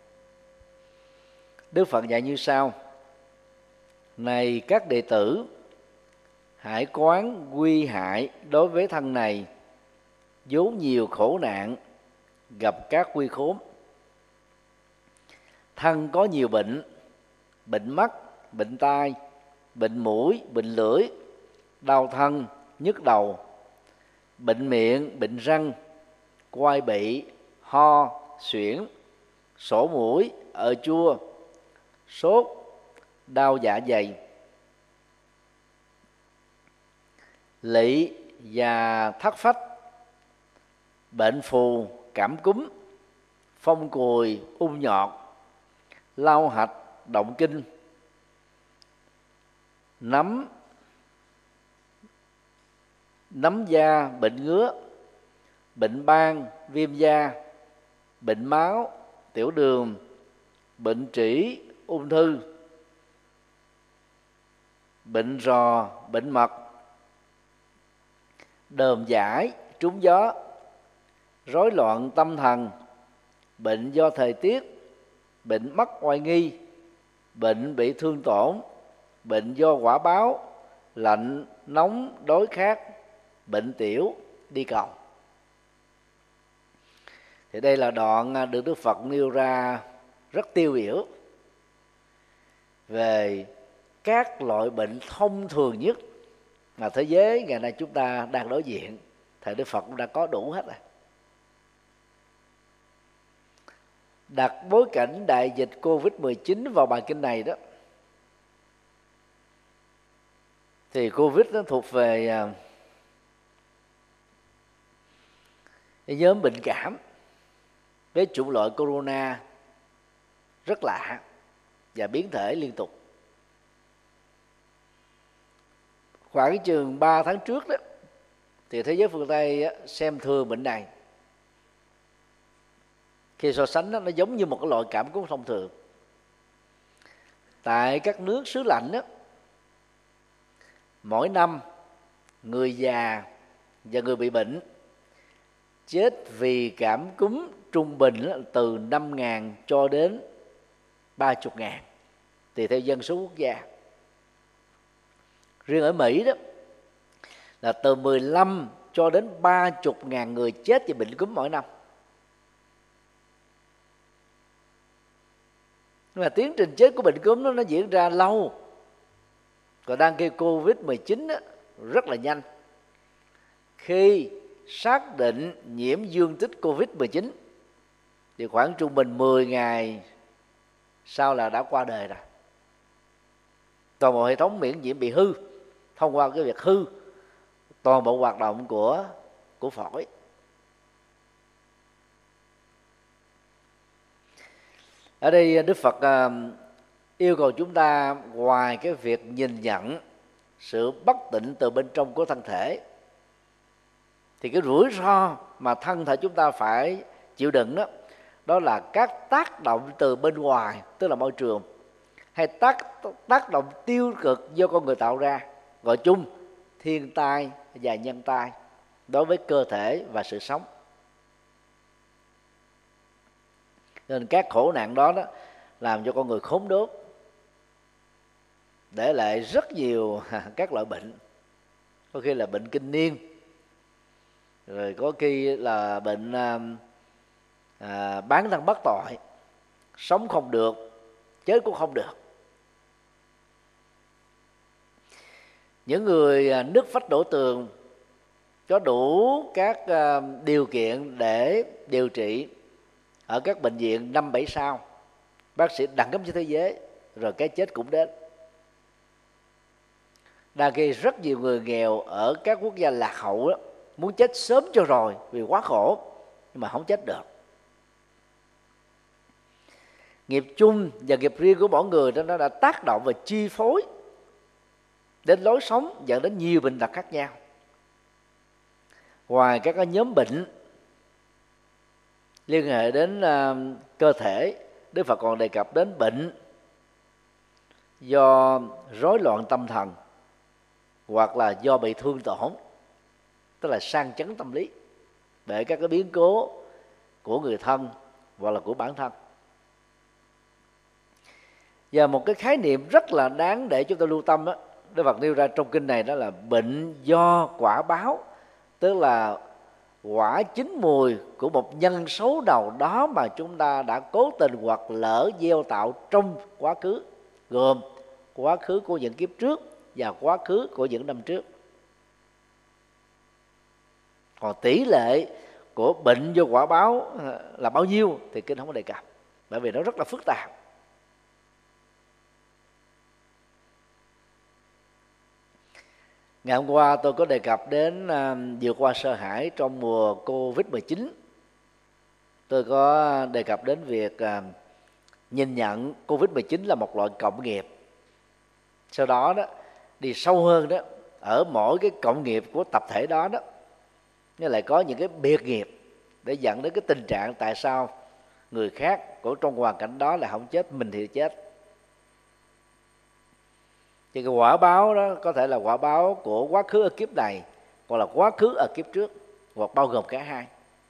Đức Phật dạy như sau: này các đệ tử, hãy quán quy hại đối với thân này, vốn nhiều khổ nạn, gặp các quy khốn. Thân có nhiều bệnh: bệnh mắt, bệnh tai, bệnh mũi, bệnh lưỡi, đau thân, nhức đầu, bệnh miệng, bệnh răng, quai bị, ho, suyễn, sổ mũi, chua, sốt, đau dạ dày, lỵ và thắt phách, bệnh phù, cảm cúm, phong cùi, ung nhọt, lau hạch, động kinh, nấm da, bệnh ngứa, bệnh ban, viêm da, bệnh máu, tiểu đường, bệnh trĩ, ung thư, bệnh rò, bệnh mật, đờm dãi, trúng gió, rối loạn tâm thần, bệnh do thời tiết, bệnh mắc oai nghi, bệnh bị thương tổn, bệnh do quả báo, lạnh, nóng, đói khát, bệnh tiểu, đi cầu. Thì đây là đoạn được Đức Phật nêu ra rất tiêu biểu về các loại bệnh thông thường nhất mà thế giới ngày nay chúng ta đang đối diện. Thời Đức Phật cũng đã có đủ hết rồi. Đặt bối cảnh đại dịch Covid-19 vào bài kinh này đó, thì Covid nó thuộc về nhóm bệnh cảm với chủng loại corona rất lạ và biến thể liên tục. Khoảng chừng 3 tháng trước đó, thì thế giới phương Tây xem thường bệnh này. Khi so sánh nó giống như một cái loại cảm cúm thông thường. Tại các nước xứ lạnh đó, mỗi năm người già và người bị bệnh chết vì cảm cúm trung bình từ 5.000 cho đến 30.000, tùy theo dân số quốc gia. Riêng ở Mỹ đó là từ 15 cho đến 30.000 người chết vì bệnh cúm mỗi năm. Nhưng mà tiến trình chết của bệnh cúm nó diễn ra lâu. Còn đang khi Covid-19 đó, rất là nhanh. Khi xác định nhiễm dương tính Covid-19 thì khoảng trung bình 10 ngày sau là đã qua đời rồi. Toàn bộ hệ thống miễn nhiễm bị hư thông qua cái việc hư toàn bộ hoạt động của phổi. Ở đây Đức Phật yêu cầu chúng ta ngoài cái việc nhìn nhận sự bất tịnh từ bên trong của thân thể, thì cái rủi ro mà thân thể chúng ta phải chịu đựng đó là các tác động từ bên ngoài, tức là môi trường, hay tác động tiêu cực do con người tạo ra, gọi chung thiên tai và nhân tai đối với cơ thể và sự sống. Nên các khổ nạn đó làm cho con người khốn đốn, để lại rất nhiều các loại bệnh. Có khi là bệnh kinh niên, rồi có khi là bệnh bán thân bất tội, sống không được, chết cũng không được. Những người nứt vách đổ tường có đủ các điều kiện để điều trị ở các bệnh viện 5-7 sao, bác sĩ đẳng cấp trên thế giới, rồi cái chết cũng đến. Đang khi rất nhiều người nghèo ở các quốc gia lạc hậu đó, muốn chết sớm cho rồi vì quá khổ, nhưng mà không chết được. Nghiệp chung và nghiệp riêng của mỗi người đó, nó đã tác động và chi phối đến lối sống, dẫn đến nhiều bệnh tật khác nhau. Ngoài các nhóm bệnh liên hệ đến cơ thể, Đức Phật còn đề cập đến bệnh do rối loạn tâm thần hoặc là do bị thương tổn, tức là sang chấn tâm lý bởi các cái biến cố của người thân hoặc là của bản thân. Và một cái khái niệm rất là đáng để chúng ta lưu tâm đó, Đức Phật nêu ra trong kinh này, đó là bệnh do quả báo, tức là quả chín mùi của một nhân xấu nào đó mà chúng ta đã cố tình hoặc lỡ gieo tạo trong quá khứ, gồm quá khứ của những kiếp trước và quá khứ của những năm trước. Còn tỷ lệ của bệnh do quả báo là bao nhiêu thì kinh không có đề cập, bởi vì nó rất là phức tạp. Ngày hôm qua tôi có đề cập đến vượt qua sợ hãi trong mùa Covid-19. Tôi có đề cập đến việc nhìn nhận Covid-19 là một loại cộng nghiệp. Sau đó đi sâu hơn đó, ở mỗi cái cộng nghiệp của tập thể đó nó lại có những cái biệt nghiệp để dẫn đến cái tình trạng tại sao người khác của trong hoàn cảnh đó là không chết, mình thì chết. Thì cái quả báo đó có thể là quả báo của quá khứ ở kiếp này, hoặc là quá khứ ở kiếp trước, hoặc bao gồm cả hai.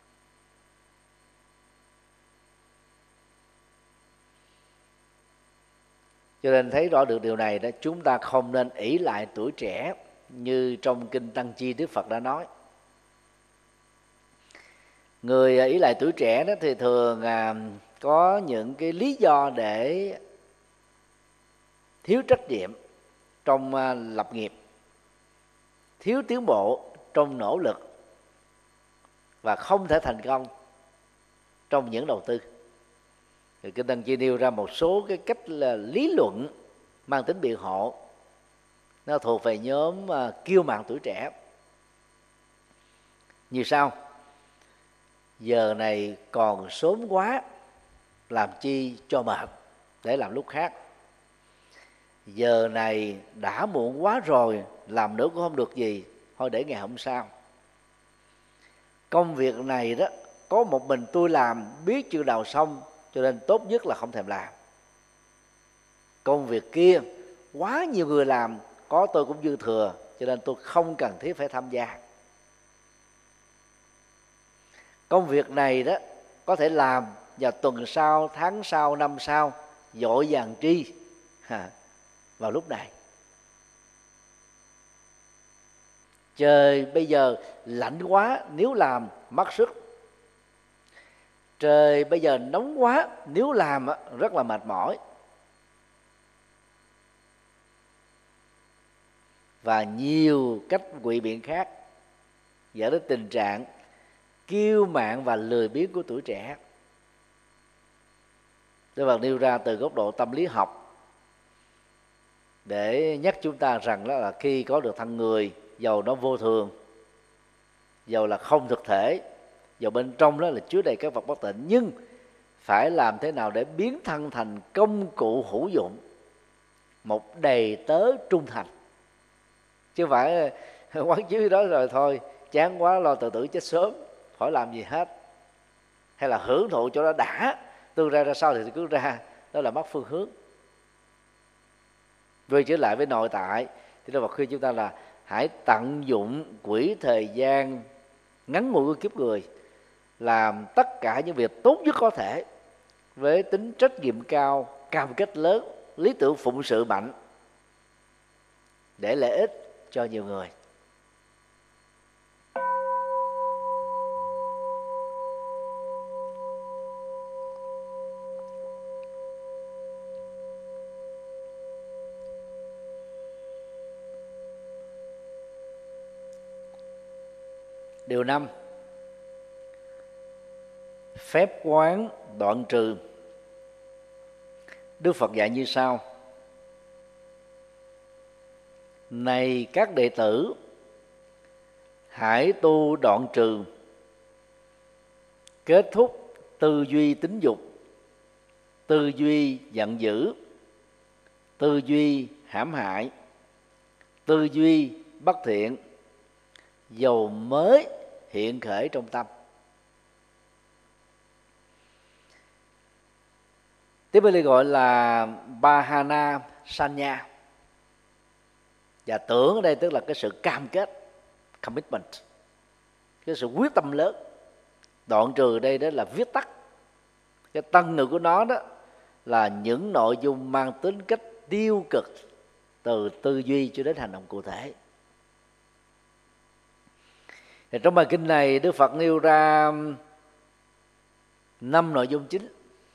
Cho nên thấy rõ được điều này đó, chúng ta không nên ỷ lại tuổi trẻ như trong kinh Tăng Chi Đức Phật đã nói. Người ỷ lại tuổi trẻ đó thì thường có những cái lý do để thiếu trách nhiệm trong lập nghiệp, thiếu tiến bộ trong nỗ lực và không thể thành công trong những đầu tư. Thì kinh Tăng Chi nêu ra một số cái cách là lý luận mang tính biện hộ, nó thuộc về nhóm kiêu mạn tuổi trẻ như sau: giờ này còn sớm quá, làm chi cho mệt, để làm lúc khác. Giờ này đã muộn quá rồi, làm nữa cũng không được gì, thôi để ngày hôm sau. Công việc này đó có một mình tôi làm, biết chưa nào xong, cho nên tốt nhất là không thèm làm. Công việc kia quá nhiều người làm, có tôi cũng dư thừa, cho nên tôi không cần thiết phải tham gia. Công việc này đó có thể làm vào tuần sau, tháng sau, năm sau, vội vàng tri vào lúc này. Trời bây giờ lạnh quá, nếu làm mất sức. Trời bây giờ nóng quá, nếu làm rất là mệt mỏi. Và nhiều cách ngụy biện khác dẫn đến tình trạng kiêu mạn và lười biếng của tuổi trẻ. Đức Phật nêu ra từ góc độ tâm lý học để nhắc chúng ta rằng đó là khi có được thân người, dầu nó vô thường, dầu là không thực thể, dầu bên trong đó là chứa đầy các vật bất tịnh, nhưng phải làm thế nào để biến thân thành công cụ hữu dụng, một đầy tớ trung thành, chứ không phải quán chiếu đó rồi thôi chán quá lo tự tử chết sớm, khỏi làm gì hết, hay là hưởng thụ cho nó đã, tương ra ra sao thì cứ ra, đó là mất phương hướng. Quay trở lại với nội tại thì Đức Phật khuyên chúng ta là hãy tận dụng quỹ thời gian ngắn ngủi của kiếp người, làm tất cả những việc tốt nhất có thể với tính trách nhiệm cao, cam kết lớn, lý tưởng phụng sự mạnh, để lợi ích cho nhiều người. Điều 5, phép quán đoạn trừ. Đức Phật dạy như sau: này các đệ tử, hãy tu đoạn trừ, kết thúc tư duy tính dục, tư duy giận dữ, tư duy hãm hại, tư duy bất thiện, dầu mới hiện khởi trong tâm. Tiếng Bali gọi là Bahana Sanya, và tưởng ở đây tức là cái sự cam kết, commitment, cái sự quyết tâm lớn. Đoạn trừ đây đó là viết tắt, cái tân ngữ của nó đó là những nội dung mang tính cách tiêu cực, từ tư duy cho đến hành động cụ thể. Thì trong bài kinh này, Đức Phật nêu ra 5 nội dung chính.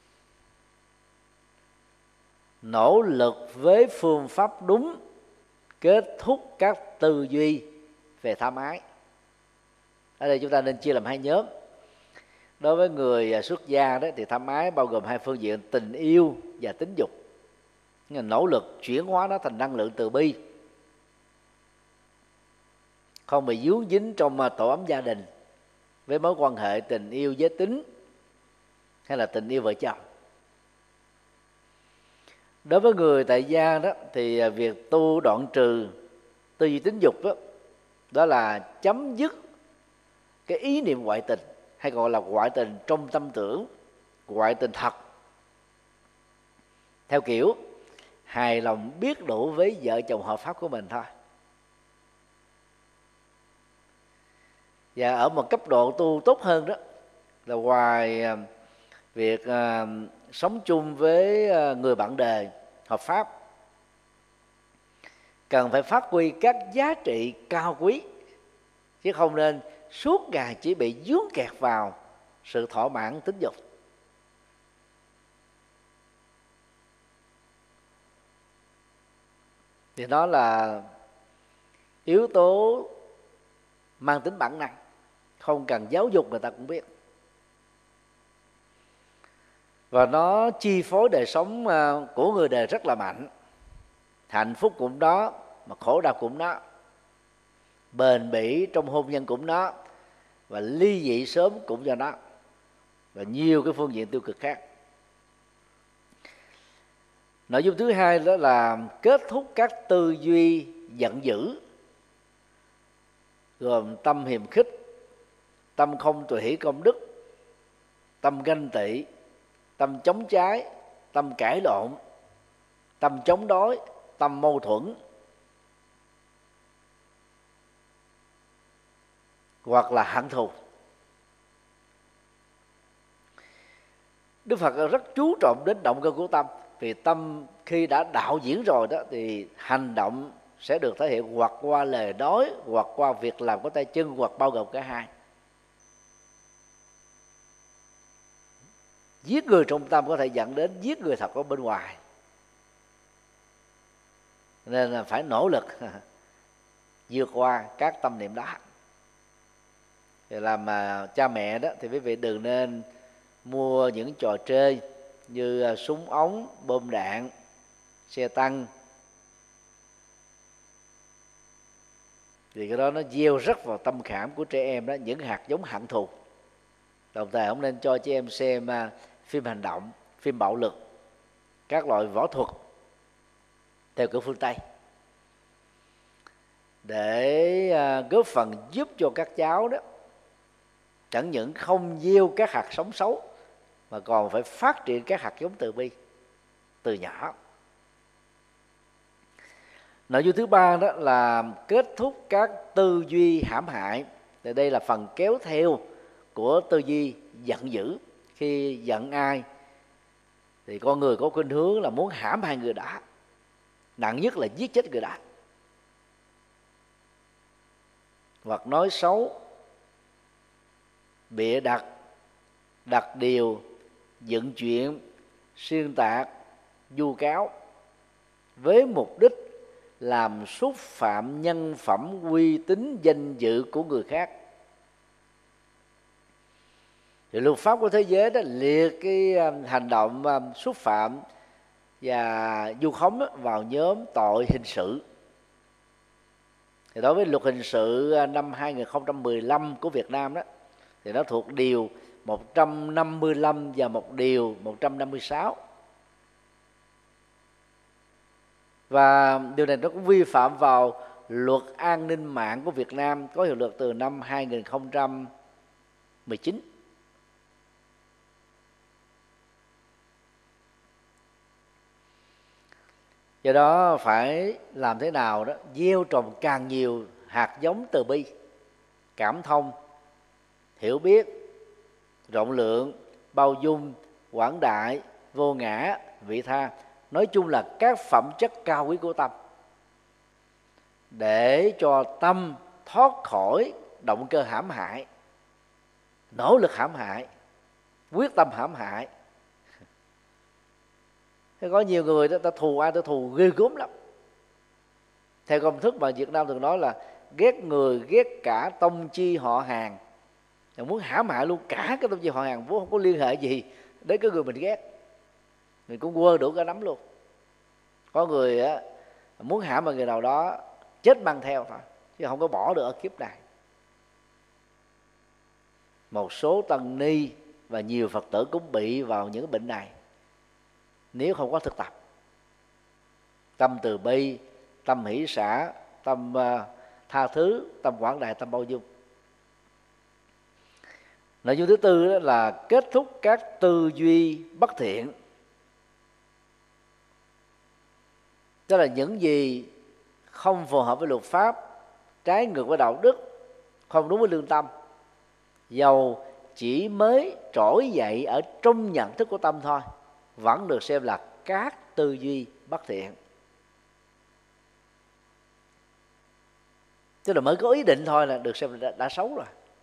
Nỗ lực với phương pháp đúng kết thúc các tư duy về tham ái. Ở đây chúng ta nên chia làm hai nhóm. Đối với người xuất gia đó thì tham ái bao gồm hai phương diện: tình yêu và tính dục. Nỗ lực chuyển hóa nó thành năng lượng từ bi, không bị dướng dính trong tổ ấm gia đình với mối quan hệ tình yêu giới tính hay là tình yêu vợ chồng. Đối với người tại gia đó thì việc tu đoạn trừ tư duy tính dục đó là chấm dứt cái ý niệm ngoại tình, hay gọi là ngoại tình trong tâm tưởng, ngoại tình thật, theo kiểu hài lòng biết đủ với vợ chồng hợp pháp của mình thôi. Và ở một cấp độ tu tốt hơn đó là ngoài việc sống chung với người bạn đời hợp pháp, cần phải phát huy các giá trị cao quý, chứ không nên suốt ngày chỉ bị dướng kẹt vào sự thỏa mãn tính dục. Thì đó là yếu tố mang tính bản năng, không cần giáo dục người ta cũng biết. Và nó chi phối đời sống của người đời rất là mạnh. Hạnh phúc cũng đó, mà khổ đau cũng đó. Bền bỉ trong hôn nhân cũng đó, và ly dị sớm cũng do đó, và nhiều cái phương diện tiêu cực khác. Nội dung thứ hai đó là kết thúc các tư duy giận dữ, gồm tâm hiềm khích, tâm không tùy hỷ công đức, tâm ganh tị, tâm chống trái, tâm cãi lộn, tâm chống đối, tâm mâu thuẫn, hoặc là hận thù. Đức Phật rất chú trọng đến động cơ của tâm, vì tâm khi đã đạo diễn rồi đó thì hành động sẽ được thể hiện hoặc qua lời nói, hoặc qua việc làm của tay chân, hoặc bao gồm cả hai. Giết người trong tâm có thể dẫn đến giết người thật ở bên ngoài, nên là phải nỗ lực vượt qua các tâm niệm đó. Thì làm cha mẹ đó thì quý vị đừng nên mua những trò chơi như súng ống, bom đạn, xe tăng, vì cái đó nó gieo rất vào tâm khảm của trẻ em đó những hạt giống hận thù. Đồng thời không nên cho trẻ em xem phim hành động, phim bạo lực, các loại võ thuật theo kiểu phương Tây, để góp phần giúp cho các cháu đó chẳng những không gieo các hạt giống xấu, mà còn phải phát triển các hạt giống từ bi từ nhỏ. Nội dung thứ ba đó là kết thúc các tư duy hãm hại. Thì đây là phần kéo theo của tư duy giận dữ. Khi giận ai thì con người có khuynh hướng là muốn hãm hại người đó, nặng nhất là giết chết người đó, hoặc nói xấu, bịa đặt, đặt điều, dựng chuyện, xuyên tạc, vu cáo, với mục đích làm xúc phạm nhân phẩm, uy tín, danh dự của người khác, Thì luật pháp của thế giới đó liệt cái hành động xúc phạm và vu khống vào nhóm tội hình sự. Thì đối với luật hình sự năm 2015 của Việt Nam đó, thì nó thuộc điều 155 và một điều 156. Và điều này nó cũng vi phạm vào luật an ninh mạng của Việt Nam có hiệu lực từ năm 2019. Do đó phải làm thế nào đó gieo trồng càng nhiều hạt giống từ bi, cảm thông, hiểu biết, rộng lượng, bao dung, quảng đại, vô ngã, vị tha, nói chung là các phẩm chất cao quý của tâm, để cho tâm thoát khỏi động cơ hãm hại, nỗ lực hãm hại, quyết tâm hãm hại. Thế có nhiều người đó, ta thù ai ta thù ghê gớm lắm. Theo công thức mà Việt Nam thường nói là ghét người, ghét cả tông chi họ hàng, muốn hãm hại luôn cả cái tông chi họ hàng, vốn không có liên hệ gì đến cái người mình ghét, mình cũng quơ đủ cả nắm luôn. Có người á, muốn hãm vào người nào đó chết mang theo thôi, chứ không có bỏ được ở kiếp này. Một số tăng ni và nhiều Phật tử cũng bị vào những bệnh này nếu không có thực tập tâm từ bi, tâm hỷ xả, tâm tha thứ, tâm quảng đại, tâm bao dung. Nội dung thứ tư đó là kết thúc các tư duy bất thiện. Tức là những gì không phù hợp với luật pháp, trái ngược với đạo đức, không đúng với lương tâm, dầu chỉ mới trỗi dậy ở trong nhận thức của tâm thôi, vẫn được xem là các tư duy bất thiện. Tức là mới có ý định thôi là được xem là đã xấu rồi.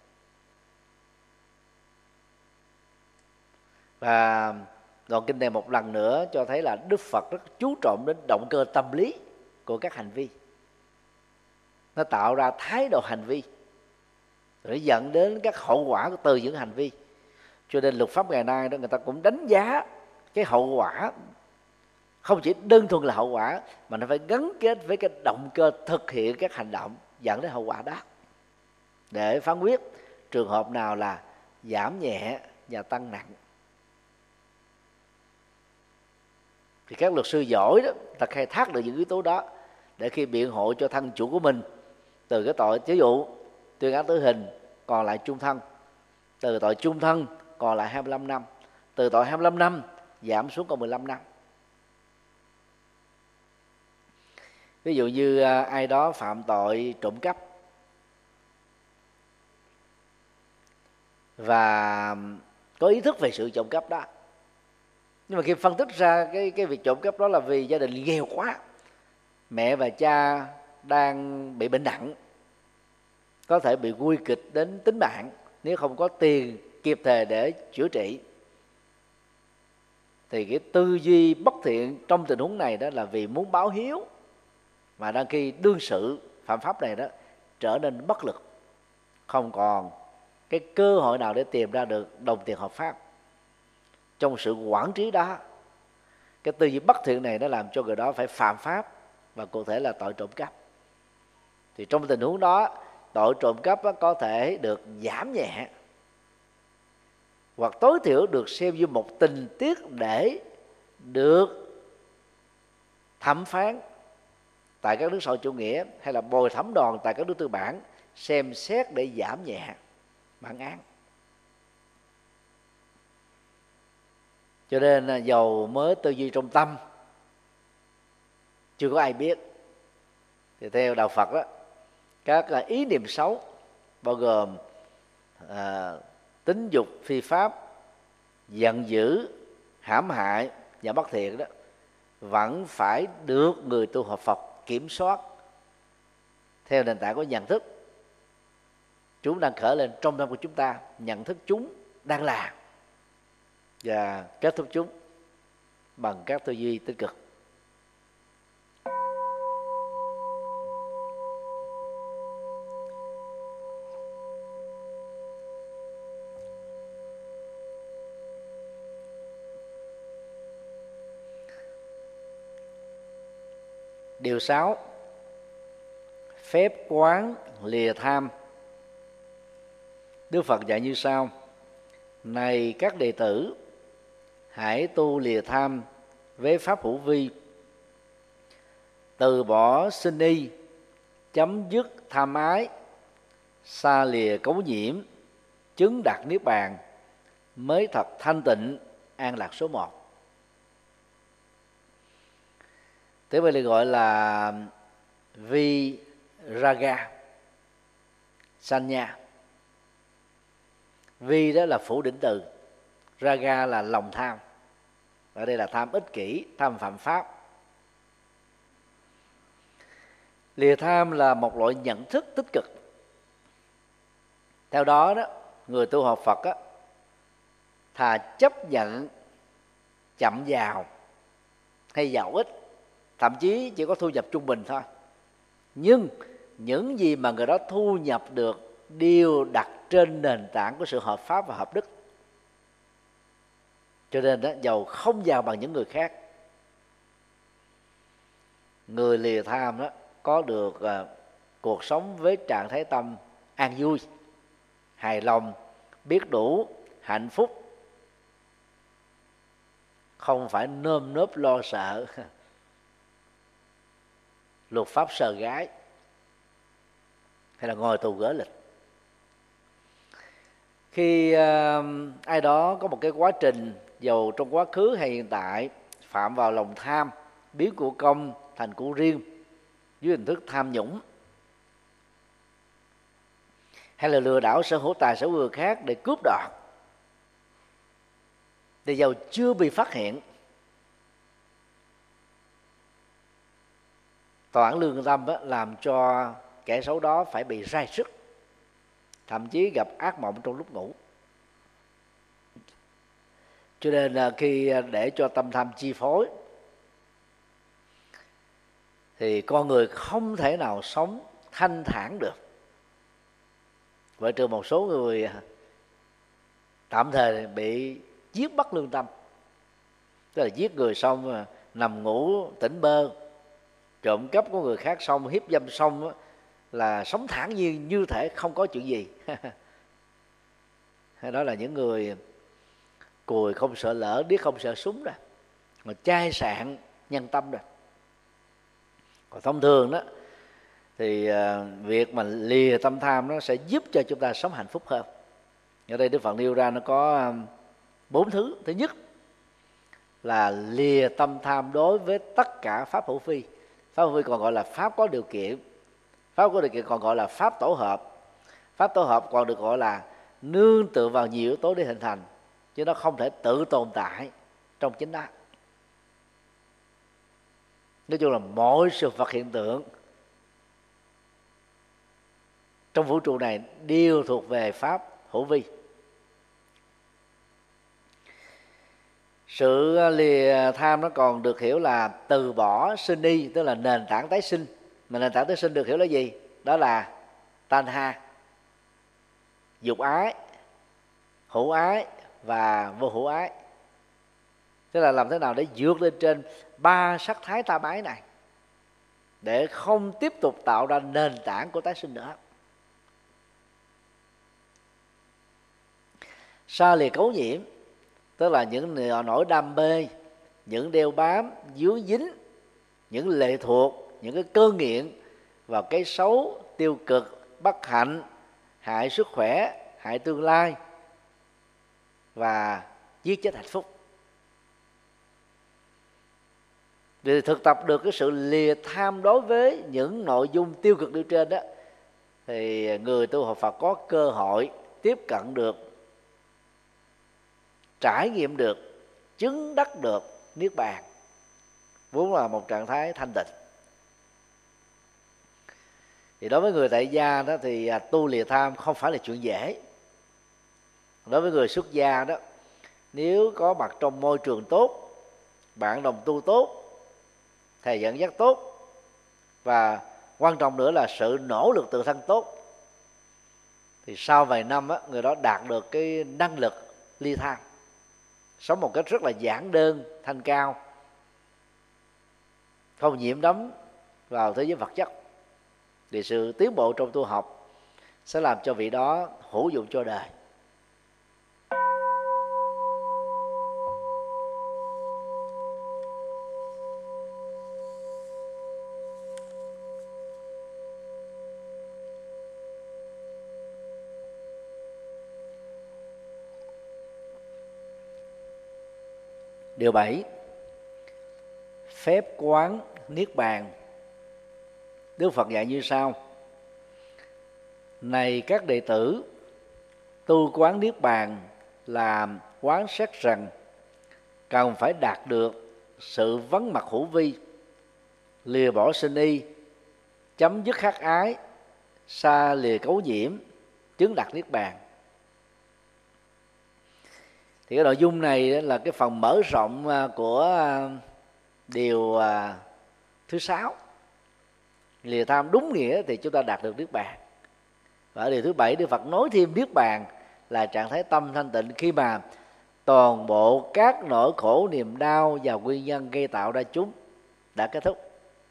Và đoạn kinh này một lần nữa cho thấy là Đức Phật rất chú trọng đến động cơ tâm lý của các hành vi. Nó tạo ra thái độ hành vi, rồi dẫn đến các hậu quả từ những hành vi. Cho nên luật pháp ngày nay đó, người ta cũng đánh giá cái hậu quả, không chỉ đơn thuần là hậu quả, mà nó phải gắn kết với cái động cơ thực hiện các hành động dẫn đến hậu quả đó, để phán quyết trường hợp nào là giảm nhẹ và tăng nặng. Thì các luật sư giỏi đó, ta khai thác được những yếu tố đó để khi biện hộ cho thân chủ của mình từ cái tội, ví dụ tuyên án tử hình còn lại chung thân, từ tội chung thân còn lại 25 năm, từ tội 25 năm giảm xuống còn 15 năm. Ví dụ như ai đó phạm tội trộm cắp và có ý thức về sự trộm cắp đó, nhưng mà khi phân tích ra cái việc trộm cắp đó là vì gia đình nghèo quá, mẹ và cha đang bị bệnh nặng, có thể bị nguy kịch đến tính mạng nếu không có tiền kịp thời để chữa trị, thì cái tư duy bất thiện trong tình huống này đó là vì muốn báo hiếu, mà đang khi đương sự phạm pháp này đó trở nên bất lực, không còn cái cơ hội nào để tìm ra được đồng tiền hợp pháp. Trong sự quản trí đó, cái tư duy bất thiện này nó làm cho người đó phải phạm pháp, và cụ thể là tội trộm cắp. Thì trong tình huống đó, tội trộm cắp có thể được giảm nhẹ, hoặc tối thiểu được xem như một tình tiết để được thẩm phán tại các nước xã hội chủ nghĩa, hay là bồi thẩm đoàn tại các nước tư bản xem xét để giảm nhẹ bản án. Cho nên dầu mới tư duy trong tâm chưa có ai biết, thì theo đạo Phật đó, các ý niệm xấu bao gồm tính dục phi pháp, giận dữ, hãm hại và bất thiện đó, vẫn phải được người tu học Phật kiểm soát theo nền tảng của nhận thức chúng đang khởi lên trong tâm của chúng ta, nhận thức chúng đang là, và kết thúc chúng bằng các tư duy tích cực. Điều 6, phép quán lìa tham. Đức Phật dạy như sau: này các đệ tử, hãy tu lìa tham với pháp hữu vi, từ bỏ sinh y, chấm dứt tham ái, xa lìa cấu nhiễm, chứng đạt niết bàn, mới thật thanh tịnh, an lạc số 1. Thế vậy gọi là Viraga Sanya. Vi đó là phủ đỉnh từ, raga là lòng tham. Ở đây là tham ích kỷ, tham phạm pháp. Lìa tham là một loại nhận thức tích cực. Theo đó, người tu học Phật thà chấp nhận chậm giàu hay giàu ít, thậm chí chỉ có thu nhập trung bình thôi, nhưng những gì mà người đó thu nhập được đều đặt trên nền tảng của sự hợp pháp và hợp đức. Cho nên giàu không giàu bằng những người khác, người lìa tham có được cuộc sống với trạng thái tâm an vui, hài lòng, biết đủ, hạnh phúc, không phải nơm nớp lo sợ luật pháp sờ gái hay là ngồi tù gỡ lịch. Khi ai đó có một cái quá trình dầu trong quá khứ hay hiện tại phạm vào lòng tham, biến của công thành của riêng dưới hình thức tham nhũng, hay là lừa đảo sở hữu tài sản của người khác để cướp đoạt, thì dầu chưa bị phát hiện, tòa án lương tâm làm cho kẻ xấu đó phải bị rai sức, thậm chí gặp ác mộng trong lúc ngủ. Cho nên là khi để cho tâm tham chi phối thì con người không thể nào sống thanh thản được. Vậy trừ một số người tạm thời bị giết bắt lương tâm, tức là giết người xong nằm ngủ tỉnh bơ, trộm cắp của người khác xong, hiếp dâm xong là sống thản nhiên như thể không có chuyện gì. Đó là những người cùi không sợ lỡ, điếc không sợ súng rồi, mà chai sạn nhân tâm rồi. Còn thông thường đó thì việc mà lìa tâm tham nó sẽ giúp cho chúng ta sống hạnh phúc hơn. Ở đây Đức Phật nêu ra nó có 4 thứ. Thứ nhất là lìa tâm tham đối với tất cả pháp hữu vi. Pháp hữu vi còn gọi là pháp có điều kiện. Pháp có điều kiện còn gọi là pháp tổ hợp. Pháp tổ hợp còn được gọi là nương tựa vào nhiều yếu tố để hình thành, chứ nó không thể tự tồn tại trong chính nó. Nói chung là mọi sự vật hiện tượng trong vũ trụ này đều thuộc về pháp hữu vi. Sự lìa tham nó còn được hiểu là từ bỏ sinh y, tức là nền tảng tái sinh. Mà nền tảng tái sinh được hiểu là gì? Đó là tanha, dục ái, hữu ái và vô hữu ái. Tức là làm thế nào để vượt lên trên 3 sắc thái tam ái này, để không tiếp tục tạo ra nền tảng của tái sinh nữa. Xa lìa cấu nhiễm, tức là những nỗi đam mê, những đeo bám, dướng dính, những lệ thuộc, những cái cơn nghiện vào cái xấu, tiêu cực, bất hạnh, hại sức khỏe, hại tương lai và giết chết hạnh phúc. Vì thực tập được cái sự lìa tham đối với những nội dung tiêu cực nêu trên đó, thì người tu học Phật có cơ hội tiếp cận được, trải nghiệm được, chứng đắc được niết bàn, vốn là một trạng thái thanh tịnh. Thì đối với người tại gia đó thì tu lìa tham không phải là chuyện dễ. Đối với người xuất gia đó, nếu có mặt trong môi trường tốt, bạn đồng tu tốt, thầy dẫn dắt tốt, và quan trọng nữa là sự nỗ lực tự thân tốt, thì sau vài năm người đó đạt được cái năng lực ly tham, sống một cách rất là giản đơn, thanh cao, không nhiễm đắm vào thế giới vật chất, thì sự tiến bộ trong tu học sẽ làm cho vị đó hữu dụng cho đời. Điều 7, phép quán niết bàn. Đức Phật dạy như sau: này các đệ tử, tu quán niết bàn là quán xét rằng cần phải đạt được sự vắng mặt hữu vi, lìa bỏ sinh y, chấm dứt khắc ái, xa lìa cấu nhiễm, chứng đạt niết bàn. Thì cái nội dung này là cái phần mở rộng của điều thứ 6. Lìa tham đúng nghĩa thì chúng ta đạt được niết bàn. Và ở điều thứ 7, Đức Phật nói thêm niết bàn là trạng thái tâm thanh tịnh khi mà toàn bộ các nỗi khổ niềm đau và nguyên nhân gây tạo ra chúng đã kết thúc.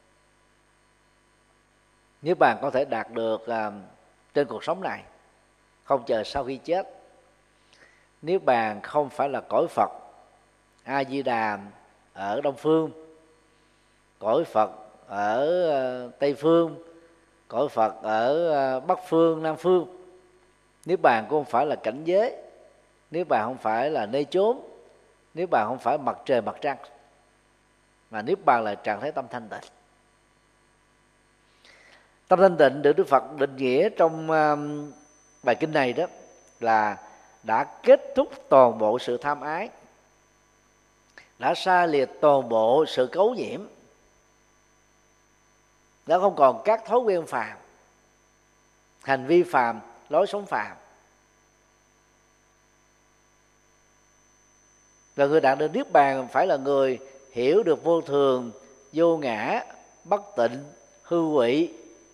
Niết bàn có thể đạt được trên cuộc sống này, không chờ sau khi chết. Niết bàn không phải là cõi Phật A Di Đà ở Đông Phương, cõi Phật ở Tây Phương, cõi Phật ở Bắc Phương, Nam Phương. Niết bàn cũng không phải là cảnh giới, niết bàn không phải là nơi chốn, niết bàn không phải mặt trời mặt trăng, mà niết bàn là trạng thái tâm thanh tịnh. Tâm thanh tịnh được Đức Phật định nghĩa trong bài kinh này đó là đã kết thúc toàn bộ sự tham ái, đã xa lìa toàn bộ sự cấu nhiễm, đã không còn các thói quen phàm, hành vi phàm, lối sống phàm. Và người đạt được niết bàn phải là người hiểu được vô thường, vô ngã, bất tịnh, hư ngụy.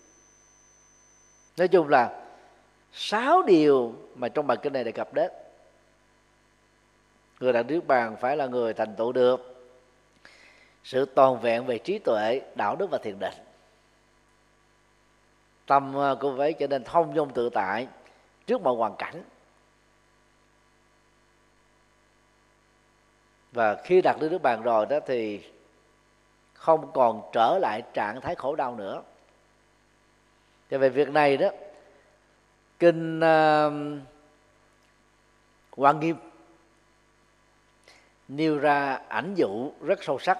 Nói chung là 6 điều mà trong bài kinh này đề cập đến. Người đạt niết bàn phải là người thành tựu được sự toàn vẹn về trí tuệ, đạo đức và thiền định. Tâm của vị ấy trở nên thông dong tự tại trước mọi hoàn cảnh. Và khi đạt được niết bàn rồi đó thì không còn trở lại trạng thái khổ đau nữa. Cho về việc này đó, kinh Hoa Nghiêm nêu ra ảnh dụ rất sâu sắc.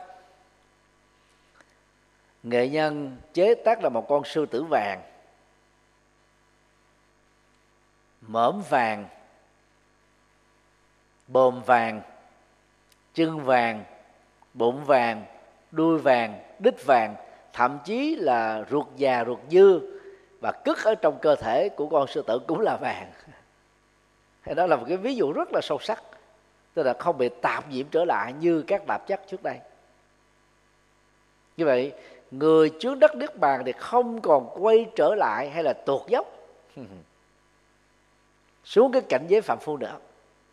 Nghệ nhân chế tác là một con sư tử vàng, mõm vàng, bồm vàng, chân vàng, bụng vàng, đuôi vàng, đít vàng, thậm chí là ruột già, ruột dư và cứt ở trong cơ thể của con sư tử cũng là vàng. Đó là một cái ví dụ rất là sâu sắc, tức là không bị tạp nhiễm trở lại như các tạp chất trước đây. Như vậy, người chứng đắc niết bàn thì không còn quay trở lại hay là tuột dốc xuống cái cảnh giới phạm phu nữa.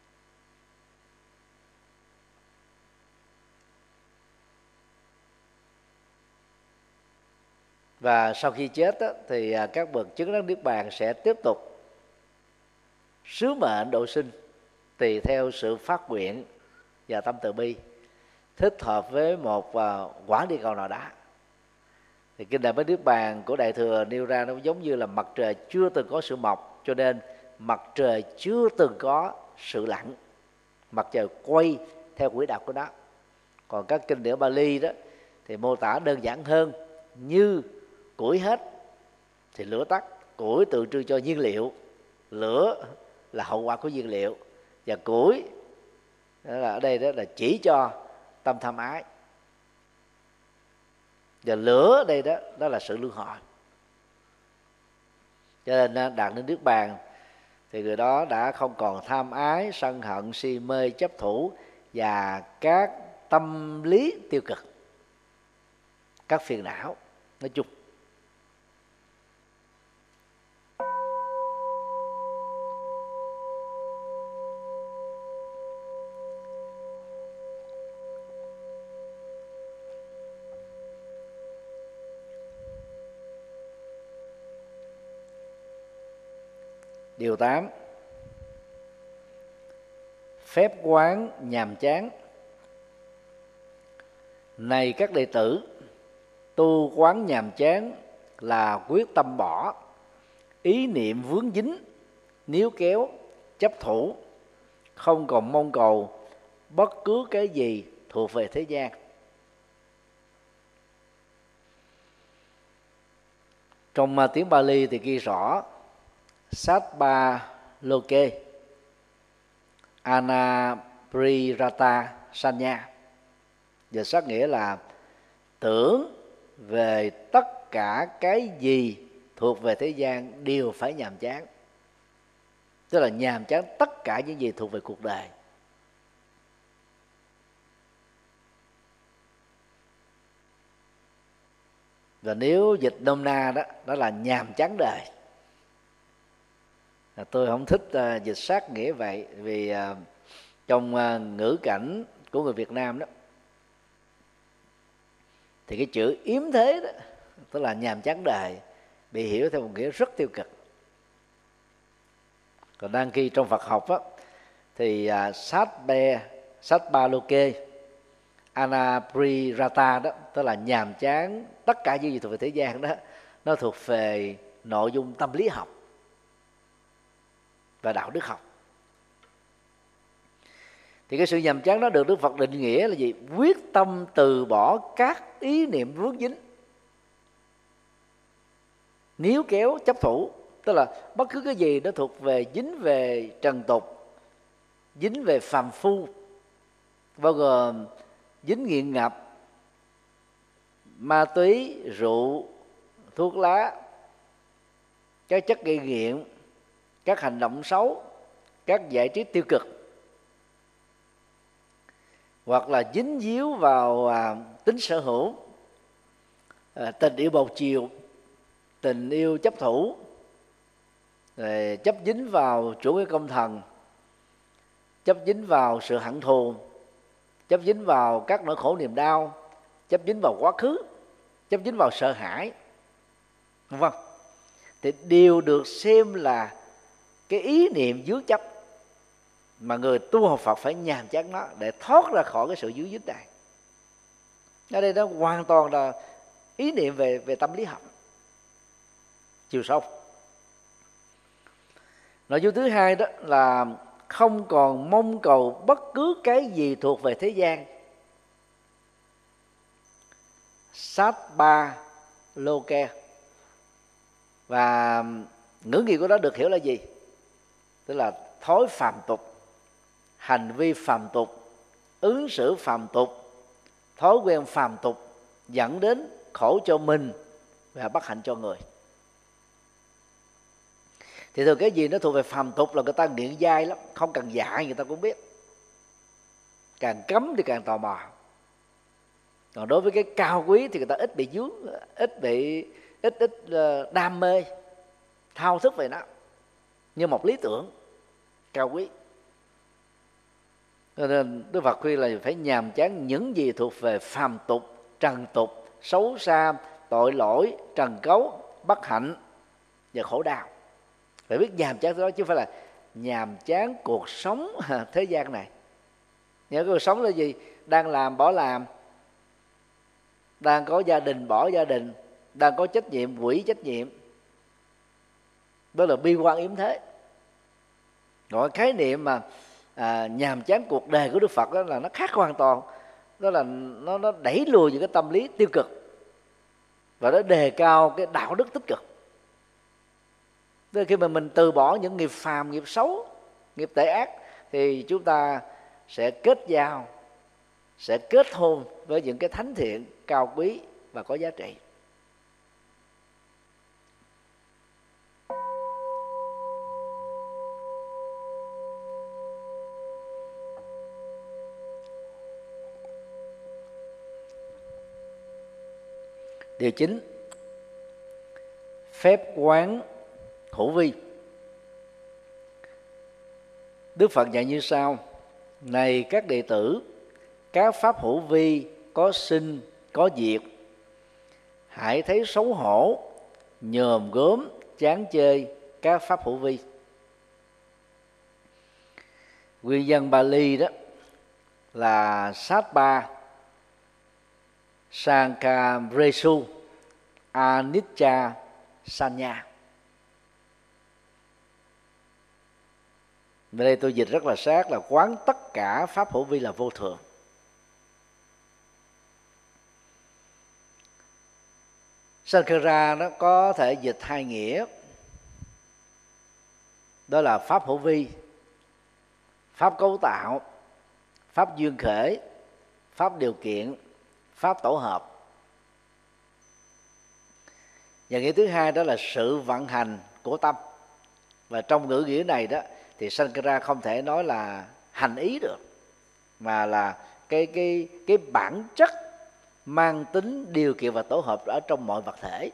Và sau khi chết á, thì các bậc chứng đắc niết bàn sẽ tiếp tục sứ mệnh độ sinh tùy theo sự phát nguyện và tâm từ bi, thích hợp với một quả địa cầu nào đó. Thì kinh Đại Bát Niết Bàn của Đại Thừa nêu ra nó giống như là mặt trời chưa từng có sự mọc, cho nên mặt trời chưa từng có sự lặn, mặt trời quay theo quỹ đạo của nó. Còn các kinh điển Bali đó thì mô tả đơn giản hơn, như củi hết thì lửa tắt. Củi tượng trưng cho nhiên liệu, lửa là hậu quả của nhiên liệu, và củi đó là ở đây đó là chỉ cho tâm tham ái, và lửa ở đây đó là sự luân hồi. Cho nên đạt đến niết bàn thì người đó đã không còn tham ái, sân hận, si mê, chấp thủ và các tâm lý tiêu cực, các phiền não nói chung. Điều 8. Phép quán nhàm chán. Này các đệ tử, tu quán nhàm chán là quyết tâm bỏ ý niệm vướng dính, níu kéo, chấp thủ, không còn mong cầu bất cứ cái gì thuộc về thế gian. Trong tiếng Pali thì ghi rõ Sattva Loke Anaprirata Sanya, và sát nghĩa là tưởng về tất cả cái gì thuộc về thế gian đều phải nhàm chán, tức là nhàm chán tất cả những gì thuộc về cuộc đời. Và nếu dịch nôm na đó là nhàm chán đời. Tôi không thích dịch sát nghĩa vậy, vì trong ngữ cảnh của người Việt Nam đó thì cái chữ yếm thế đó, tức là nhàm chán đời, bị hiểu theo một nghĩa rất tiêu cực. Còn đang khi trong Phật học đó, thì Sattva Loke Anaprirata đó, tức là nhàm chán tất cả những gì thuộc về thế gian đó, nó thuộc về nội dung tâm lý học và đạo đức học. Thì cái sự nhàm chán đó được Đức Phật định nghĩa là gì? Quyết tâm từ bỏ các ý niệm vướng dính, níu kéo, chấp thủ, tức là bất cứ cái gì nó thuộc về dính về trần tục, dính về phàm phu, bao gồm dính nghiện ngập, ma túy, rượu, thuốc lá, các chất gây nghiện, các hành động xấu, các giải trí tiêu cực, hoặc là dính díu vào tính sở hữu, tình yêu bầu chiều, tình yêu chấp thủ, rồi chấp dính vào chủ nghĩa công thần, chấp dính vào sự hận thù, chấp dính vào các nỗi khổ niềm đau, chấp dính vào quá khứ, chấp dính vào sợ hãi, đúng không? Thì đều được xem là cái ý niệm dướng chấp mà người tu học Phật phải nhàm chán nó để thoát ra khỏi cái sự dướng dính này. Ở đây nó hoàn toàn là ý niệm về tâm lý học chiều sâu. Nội dung thứ hai đó là không còn mong cầu bất cứ cái gì thuộc về thế gian. Sattva Loke, và ngữ nghĩa của nó được hiểu là gì? Tức là thói phàm tục, hành vi phàm tục, ứng xử phàm tục, thói quen phàm tục dẫn đến khổ cho mình và bất hạnh cho người. Thì thường cái gì nó thuộc về phàm tục là người ta nghiện dai lắm, không cần dạy người ta cũng biết, càng cấm thì càng tò mò. Còn đối với cái cao quý thì người ta ít bị dướng, ít đam mê, thao thức về nó như một lý tưởng cao quý. Cho nên Đức Phật khuyên là phải nhàm chán những gì thuộc về phàm tục, trần tục, xấu xa, tội lỗi, trần cấu, bất hạnh và khổ đau. Phải biết nhàm chán đó, chứ không phải là nhàm chán cuộc sống thế gian này. Nhớ cuộc sống là gì? Đang làm bỏ làm, đang có gia đình bỏ gia đình, đang có trách nhiệm hủy trách nhiệm. Đó là bi quan yếm thế. Gọi khái niệm mà nhàm chán cuộc đời của Đức Phật đó là nó khác hoàn toàn. Đó là nó đẩy lùi những cái tâm lý tiêu cực và nó đề cao cái đạo đức tích cực. Tức là khi mà mình từ bỏ những nghiệp phàm, nghiệp xấu, nghiệp tệ ác, thì chúng ta sẽ kết giao, sẽ kết hôn với những cái thánh thiện cao quý và có giá trị. Điều 9. Phép quán hữu vi. Đức Phật dạy như sau: này các đệ tử, các pháp hữu vi có sinh có diệt, hãy thấy xấu hổ, nhòm gớm, chán chê các pháp hữu vi. Nguyên văn Bali đó là Sattva Sankharesu Anicca Sanya. Ở đây tôi dịch rất là sát là quán tất cả pháp hữu vi là vô thường. Sankhara nó có thể dịch hai nghĩa, đó là pháp hữu vi, pháp cấu tạo, pháp duyên khởi, pháp điều kiện, pháp tổ hợp. Và nghĩa thứ hai đó là sự vận hành của tâm. Và trong ngữ nghĩa này đó thì Sankara không thể nói là hành ý được, mà là cái bản chất mang tính điều kiện và tổ hợp ở trong mọi vật thể.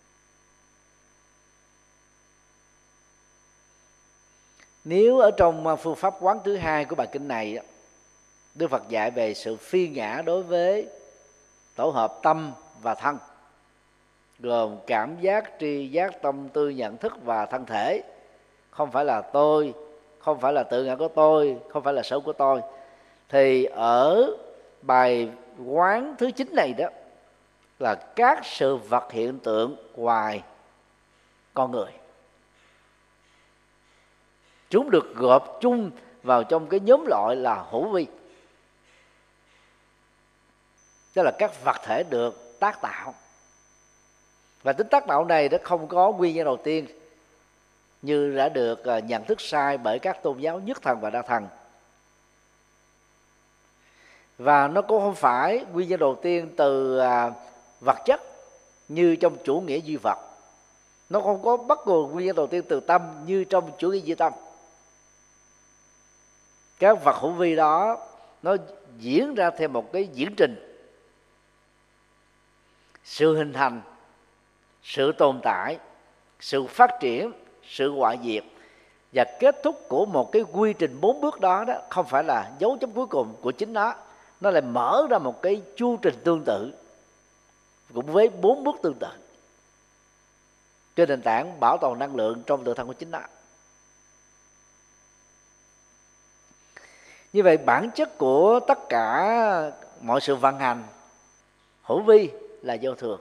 Nếu ở trong phương pháp quán thứ hai của bài kinh này, Đức Phật dạy về sự phi ngã đối với tổ hợp tâm và thân, gồm cảm giác, tri giác, tâm tư, nhận thức và thân thể. Không phải là tôi, không phải là tự ngã của tôi, không phải là sở của tôi. Thì ở bài quán thứ 9 này đó là các sự vật hiện tượng ngoài con người, chúng được gộp chung vào trong cái nhóm loại là hữu vi. Tức là các vật thể được tác tạo. Và tính tác tạo này nó không có nguyên nhân đầu tiên như đã được nhận thức sai bởi các tôn giáo nhất thần và đa thần. Và nó cũng không phải nguyên nhân đầu tiên từ vật chất như trong chủ nghĩa duy vật. Nó không có bắt nguồn nguyên nhân đầu tiên từ tâm như trong chủ nghĩa duy tâm. Các vật hữu vi đó nó diễn ra theo một cái diễn trình, sự hình thành, sự tồn tại, sự phát triển, sự hoại diệt, và kết thúc của một cái quy trình 4 bước đó không phải là dấu chấm cuối cùng của chính nó lại mở ra một cái chu trình tương tự cũng với 4 bước tương tự trên nền tảng bảo toàn năng lượng trong tự thân của chính nó. Như vậy bản chất của tất cả mọi sự vận hành hữu vi là vô thường.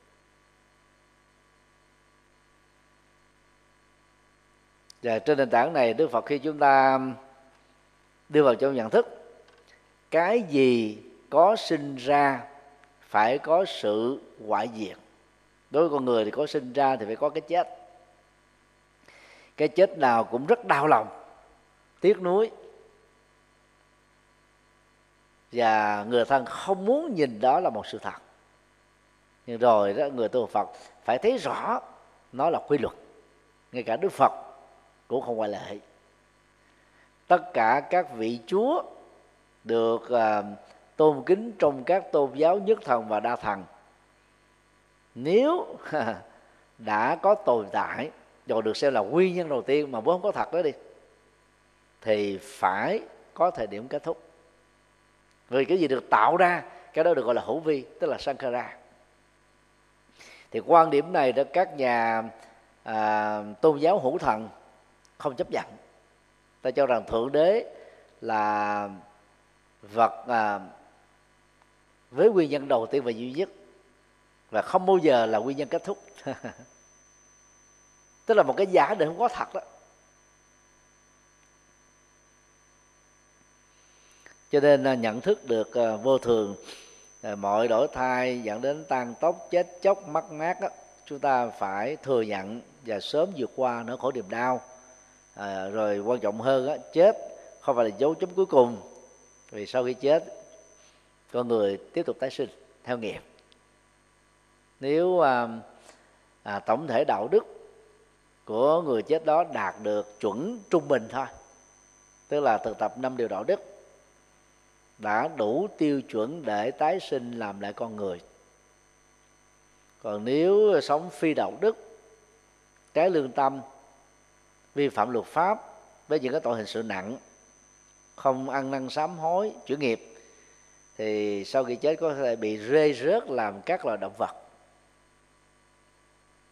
Và trên nền tảng này, Đức Phật khi chúng ta đưa vào trong nhận thức, cái gì có sinh ra phải có sự hoại diệt. Đối với con người thì có sinh ra thì phải có cái chết. Cái chết nào cũng rất đau lòng, tiếc nuối, và người thân không muốn nhìn đó là một sự thật. Nhưng rồi đó, người tu Phật phải thấy rõ nó là quy luật. Ngay cả Đức Phật cũng không ngoại lệ. Tất cả các vị chúa được tôn kính trong các tôn giáo nhất thần và đa thần, nếu đã có tồn tại rồi được xem là nguyên nhân đầu tiên mà vốn không có thật đó đi, thì phải có thời điểm kết thúc. Vì cái gì được tạo ra, cái đó được gọi là hữu vi, tức là Sankhara. Thì quan điểm này đó các nhà tôn giáo hữu thần không chấp nhận. Ta cho rằng Thượng Đế là vật với nguyên nhân đầu tiên và duy nhất, và không bao giờ là nguyên nhân kết thúc. Tức là một cái giả định không có thật đó. Cho nên nhận thức được vô thường, mọi đổi thay dẫn đến tan tóc, chết chóc, mất mát đó, chúng ta phải thừa nhận và sớm vượt qua nỗi khổ niềm đau. Rồi quan trọng hơn đó, chết không phải là dấu chấm cuối cùng, vì sau khi chết con người tiếp tục tái sinh theo nghiệp. Nếu tổng thể đạo đức của người chết đó đạt được chuẩn trung bình thôi, tức là thực tập 5 điều đạo đức, đã đủ tiêu chuẩn để tái sinh làm lại con người. Còn nếu sống phi đạo đức, trái lương tâm, vi phạm luật pháp với những cái tội hình sự nặng, không ăn năn sám hối, chuyển nghiệp, thì sau khi chết có thể bị rơi rớt làm các loài động vật.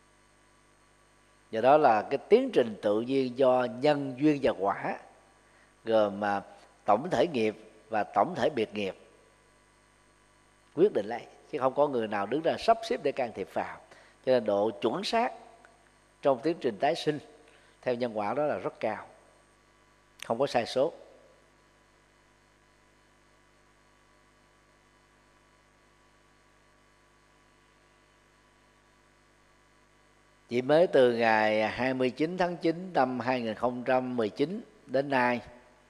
Do đó là cái tiến trình tự nhiên do nhân duyên và quả gồm tổng thể nghiệp và tổng thể biệt nghiệp quyết định lấy, chứ không có người nào đứng ra sắp xếp để can thiệp vào. Cho nên độ chuẩn xác trong tiến trình tái sinh theo nhân quả đó là rất cao, không có sai số. Chỉ mới từ ngày 29 tháng 9 năm 2019 đến nay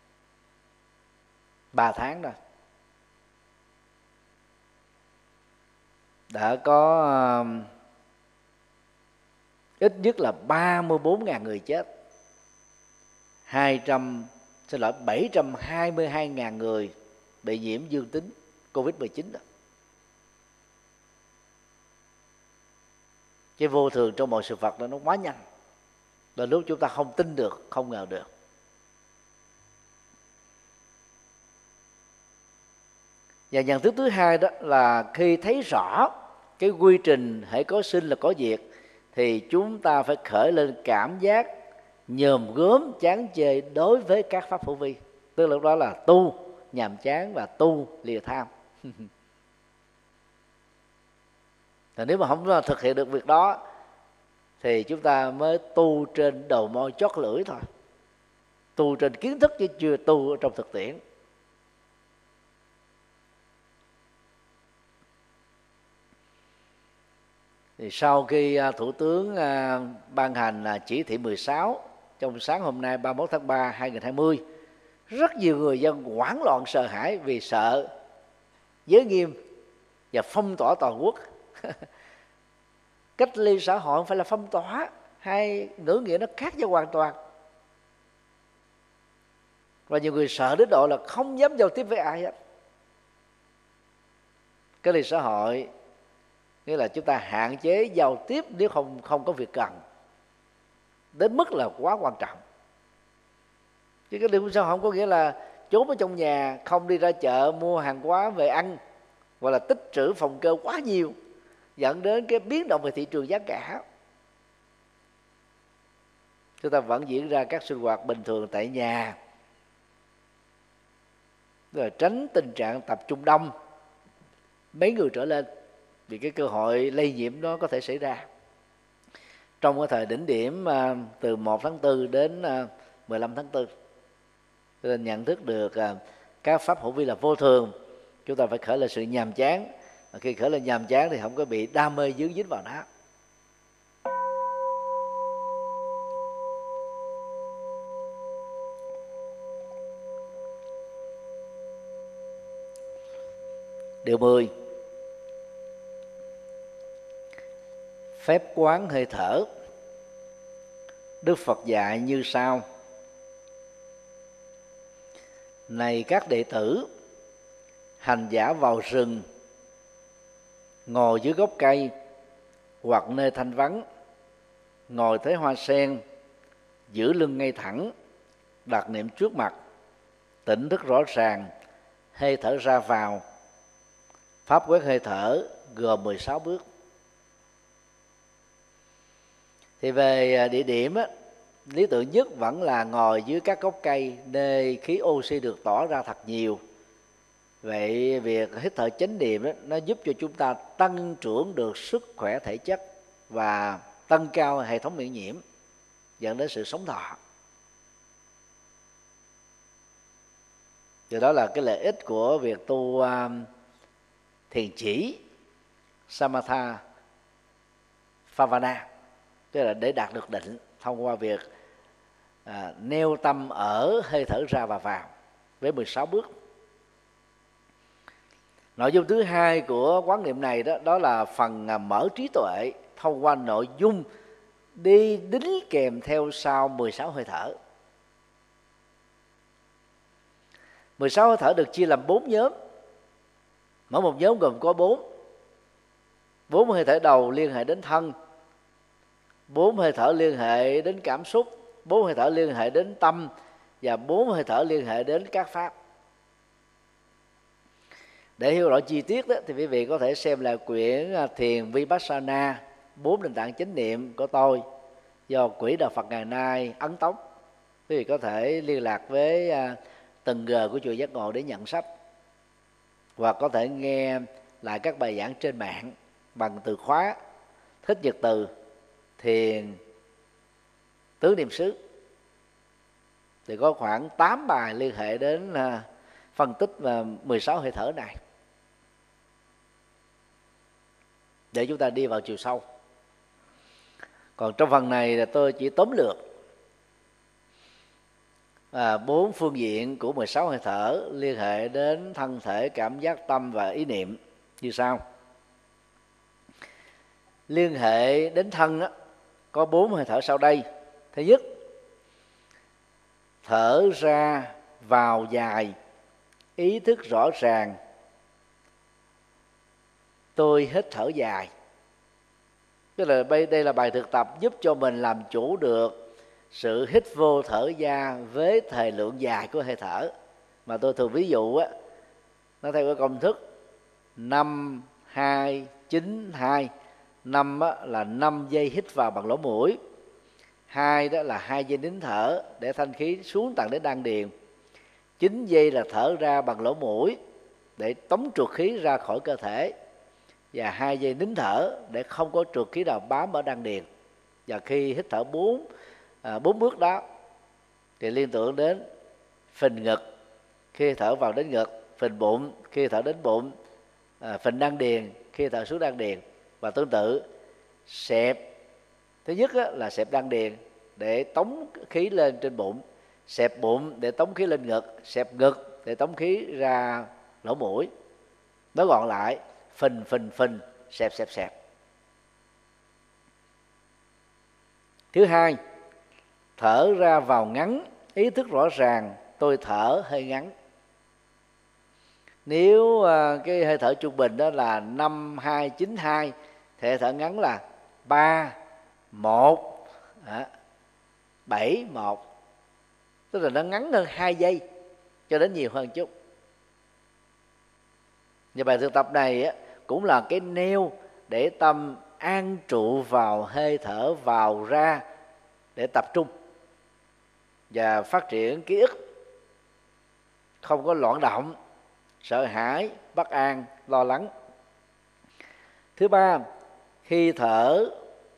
3 tháng rồi, đã có ít nhất là 34.000 người chết, 722.000 người bị nhiễm dương tính COVID-19 đó. Cái vô thường trong mọi sự vật đó nó quá nhanh, là lúc chúng ta không tin được, không ngờ được. Và nhận thức thứ hai đó là khi thấy rõ cái quy trình hễ có sinh là có diệt, thì chúng ta phải khởi lên cảm giác nhòm gớm chán chê đối với các pháp hữu vi. Tức là lúc đó là tu nhàm chán và tu lìa tham. Và nếu mà không thực hiện được việc đó thì chúng ta mới tu trên đầu môi chót lưỡi thôi, tu trên kiến thức chứ chưa tu trong thực tiễn. Thì sau khi Thủ tướng ban hành chỉ thị 16 trong sáng hôm nay 31 tháng 3 2020, rất nhiều người dân hoảng loạn sợ hãi vì sợ giới nghiêm và phong tỏa toàn quốc. Cách ly xã hội không phải là phong tỏa, hai ngữ nghĩa nó khác nhau hoàn toàn. Và nhiều người sợ đến độ là không dám giao tiếp với ai hết. Cách ly xã hội nghĩa là chúng ta hạn chế giao tiếp nếu không có việc cần, đến mức là quá quan trọng. Chứ cái điều sao không có nghĩa là trốn ở trong nhà, không đi ra chợ mua hàng hóa về ăn, hoặc là tích trữ phòng cơ quá nhiều, dẫn đến cái biến động về thị trường giá cả. Chúng ta vẫn diễn ra các sinh hoạt bình thường tại nhà, rồi tránh tình trạng tập trung đông mấy người trở lên, vì cái cơ hội lây nhiễm đó có thể xảy ra. Trong cái thời đỉnh điểm từ 1 tháng 4 đến 15 tháng 4, cho nên nhận thức được các pháp hữu vi là vô thường, chúng ta phải khởi lên sự nhàm chán. Và khi khởi lên nhàm chán thì không có bị đam mê dướng dính vào nó. Điều 10. Phép quán hơi thở. Đức Phật dạy như sau: này các đệ tử, hành giả vào rừng, ngồi dưới gốc cây hoặc nơi thanh vắng, ngồi thấy hoa sen, giữ lưng ngay thẳng, đặt niệm trước mặt, tỉnh thức rõ ràng, hơi thở ra vào. Pháp quét hơi thở gồm 16 bước. Thì về địa điểm á, lý tưởng nhất vẫn là ngồi dưới các gốc cây nơi khí oxy được tỏa ra thật nhiều. Vậy việc hít thở chánh niệm đó, nó giúp cho chúng ta tăng trưởng được sức khỏe thể chất và tăng cao hệ thống miễn nhiễm, dẫn đến sự sống thọ. Điều đó là cái lợi ích của việc tu thiền chỉ Samatha Phavana, tức là để đạt được định thông qua việc nêu tâm ở hơi thở ra và vào với 16 bước. Nội dung thứ hai của quán niệm này đó là phần mở trí tuệ thông qua nội dung đi đính kèm theo sau 16 hơi thở. 16 hơi thở được chia làm 4 nhóm. Mỗi một nhóm gồm có 4 hơi thở đầu liên hệ đến thân, 4 hơi thở liên hệ đến cảm xúc, 4 hơi thở liên hệ đến tâm, và 4 hơi thở liên hệ đến các pháp. Để hiểu rõ chi tiết đó, thì quý vị có thể xem lại quyển Thiền Vipassana 4 nền tảng chánh niệm của tôi, do Quỹ Đạo Phật ngày nay Ấn Tống Quý vị có thể liên lạc với từng G của chùa Giác Ngộ để nhận sách, hoặc có thể nghe lại các bài giảng trên mạng bằng từ khóa Thích Nhật Từ, Thiền, Tứ Niệm xứ. Thì có khoảng 8 bài liên hệ đến phân tích và 16 hơi thở này, để chúng ta đi vào chiều sâu. Còn trong phần này là tôi chỉ tóm lược 4 phương diện của 16 hơi thở liên hệ đến thân thể, cảm giác, tâm và ý niệm như sau. Liên hệ đến thân có 4 hơi thở sau đây. Thứ nhất, thở ra vào dài, ý thức rõ ràng, tôi hít thở dài. Tức là đây là bài thực tập giúp cho mình làm chủ được sự hít vô thở ra với thời lượng dài của hơi thở, mà tôi thường ví dụ nó theo cái công thức 5-2-9-2. 5 là 5 giây hít vào bằng lỗ mũi, 2 đó là 2 giây nín thở để thanh khí xuống tận đến đan điền, 9 giây là thở ra bằng lỗ mũi để tống trượt khí ra khỏi cơ thể, và 2 giây nín thở để không có trượt khí nào bám ở đan điền. Và khi hít thở 4 bước đó thì liên tưởng đến phình ngực khi thở vào đến ngực, phình bụng khi thở đến bụng, phình đan điền khi thở xuống đan điền. Và tương tự xẹp, thứ nhất là xẹp đan điền để tống khí lên trên bụng, xẹp bụng để tống khí lên ngực, xẹp ngực để tống khí ra lỗ mũi. Nói gọn lại, phình phình phình, xẹp xẹp xẹp. Thứ hai, thở ra vào ngắn, ý thức rõ ràng, tôi thở hơi ngắn. Nếu cái hơi thở trung bình đó là 5-2-9-2, thì hơi thở ngắn là 3-1-7-1. Tức là nó ngắn hơn 2 giây cho đến nhiều hơn chút. Và bài thực tập này cũng là cái neo để tâm an trụ vào hơi thở vào ra, để tập trung và phát triển ký ức, không có loạn động, sợ hãi, bất an, lo lắng. Thứ ba, khi thở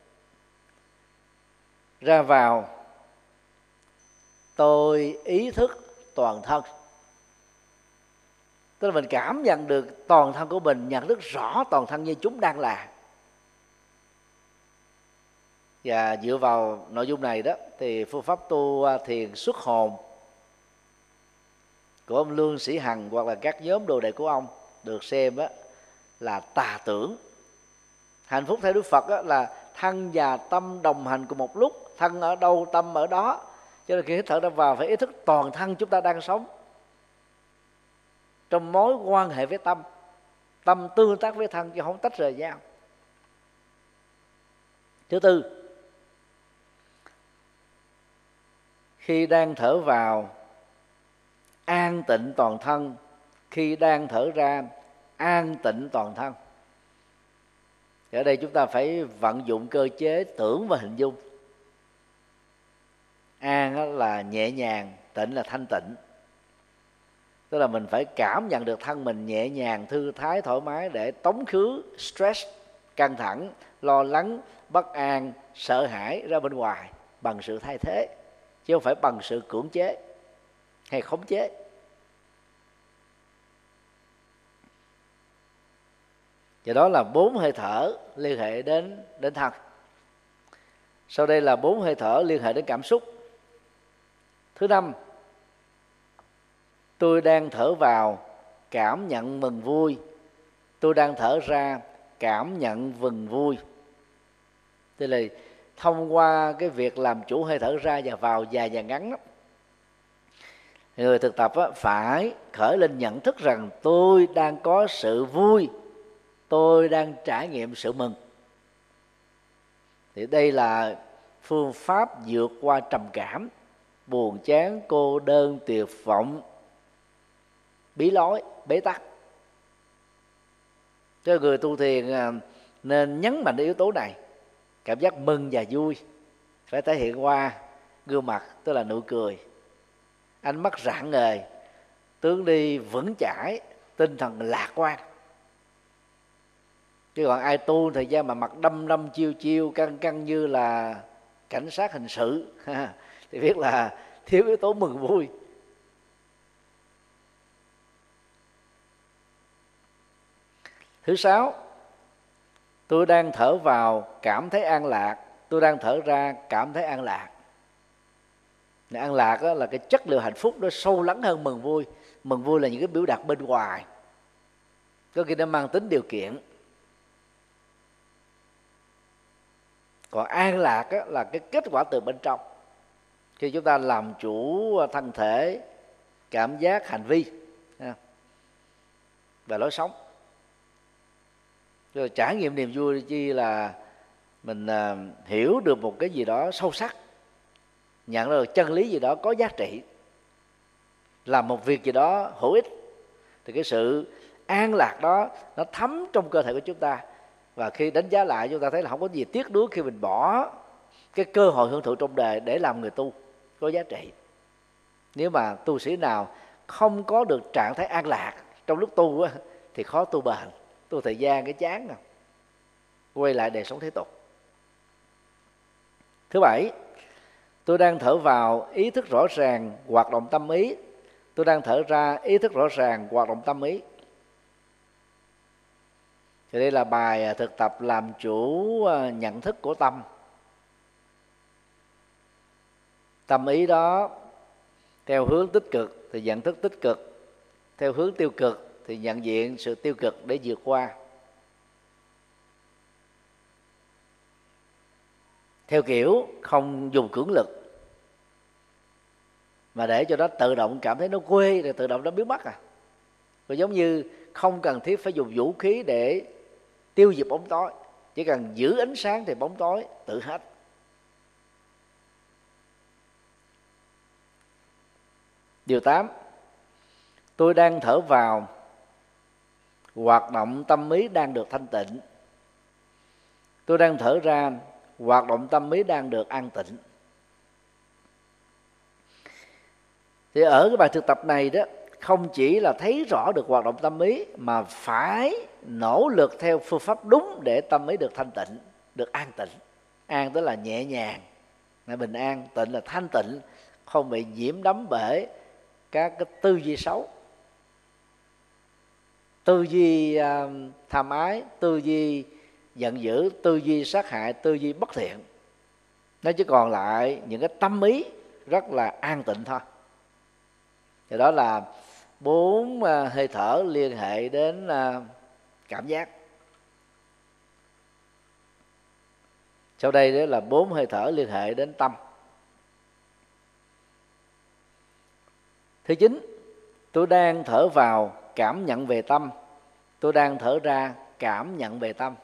ra vào, tôi ý thức toàn thân. Tức là mình cảm nhận được toàn thân của mình, nhận thức rõ toàn thân như chúng đang là. Và dựa vào nội dung này đó thì phương pháp tu thiền xuất hồn của ông Lương Sĩ Hằng hoặc là các nhóm đồ đệ của ông được xem là tà tưởng. Hạnh phúc theo Đức Phật là thân và tâm đồng hành cùng một lúc, thân ở đâu tâm ở đó. Cho nên khi hít thở ra vào phải ý thức toàn thân chúng ta đang sống trong mối quan hệ với tâm, tâm tương tác với thân chứ không tách rời nhau. Thứ tư, khi đang thở vào, an tịnh toàn thân. Khi đang thở ra, an tịnh toàn thân. Thì ở đây chúng ta phải vận dụng cơ chế tưởng và hình dung. An là nhẹ nhàng, tịnh là thanh tịnh. Tức là mình phải cảm nhận được thân mình nhẹ nhàng, thư thái, thoải mái để tống khứ stress, căng thẳng, lo lắng, bất an, sợ hãi ra bên ngoài bằng sự thay thế, chứ không phải bằng sự cưỡng chế hay khống chế. Và đó là 4 hơi thở liên hệ đến thân. Sau đây là 4 hơi thở liên hệ đến cảm xúc. Thứ năm, tôi đang thở vào, cảm nhận mừng vui. Tôi đang thở ra, cảm nhận mừng vui. Tức là thông qua cái việc làm chủ hơi thở ra và vào dài và ngắn đó, người thực tập phải khởi lên nhận thức rằng tôi đang có sự vui, tôi đang trải nghiệm sự mừng. Thì đây là phương pháp vượt qua trầm cảm, buồn chán, cô đơn, tuyệt vọng, bí lối, bế tắc. Cho người tu thiền nên nhấn mạnh đến yếu tố này. Cảm giác mừng và vui phải thể hiện qua gương mặt, tức là nụ cười, ánh mắt rạng ngời, tướng đi vững chãi, tinh thần lạc quan. Chứ còn ai tu thời gian mà mặt đăm đăm chiêu chiêu, căng căng như là cảnh sát hình sự thì biết là thiếu yếu tố mừng vui. Thứ sáu, tôi đang thở vào cảm thấy an lạc, tôi đang thở ra cảm thấy an lạc. An lạc là cái chất liệu hạnh phúc nó sâu lắng hơn mừng vui. Mừng vui là những cái biểu đạt bên ngoài, có khi nó mang tính điều kiện. Còn an lạc là cái kết quả từ bên trong, khi chúng ta làm chủ thân thể, cảm giác, hành vi và lối sống. Rồi trải nghiệm niềm vui chi là mình hiểu được một cái gì đó sâu sắc, nhận ra được chân lý gì đó có giá trị, làm một việc gì đó hữu ích, thì cái sự an lạc đó nó thấm trong cơ thể của chúng ta. Và khi đánh giá lại, chúng ta thấy là không có gì tiếc nuối khi mình bỏ cái cơ hội hưởng thụ trong đời để làm người tu có giá trị. Nếu mà tu sĩ nào không có được trạng thái an lạc trong lúc tu thì khó tu bền, tu thời gian cái chán nào, quay lại đời sống thế tục. Thứ bảy, tôi đang thở vào ý thức rõ ràng hoạt động tâm ý, tôi đang thở ra ý thức rõ ràng hoạt động tâm ý. Thì đây là bài thực tập làm chủ nhận thức của tâm. Tâm ý đó theo hướng tích cực thì nhận thức tích cực, theo hướng tiêu cực thì nhận diện sự tiêu cực để vượt qua. Theo kiểu không dùng cưỡng lực, mà để cho nó tự động cảm thấy nó quê rồi tự động nó biến mất à. Rồi giống như không cần thiết phải dùng vũ khí để tiêu diệt bóng tối, chỉ cần giữ ánh sáng thì bóng tối tự hết. Điều 8, tôi đang thở vào hoạt động tâm ý đang được thanh tịnh, tôi đang thở ra hoạt động tâm ý đang được an tịnh. Thì ở cái bài thực tập này đó, không chỉ là thấy rõ được hoạt động tâm ý, mà phải nỗ lực theo phương pháp đúng để tâm ý được thanh tịnh, được an tịnh. An tức là nhẹ nhàng, là bình an, tịnh là thanh tịnh, không bị nhiễm đắm bởi các cái tư duy xấu, tư duy tham ái, tư duy giận dữ, tư duy sát hại, tư duy bất thiện. Nó chỉ còn lại những cái tâm ý rất là an tịnh thôi. Thì đó là 4 hơi thở liên hệ đến cảm giác. Sau đây đó là 4 hơi thở liên hệ đến tâm. Thứ 9, tôi đang thở vào cảm nhận về tâm, tôi đang thở ra cảm nhận về tâm.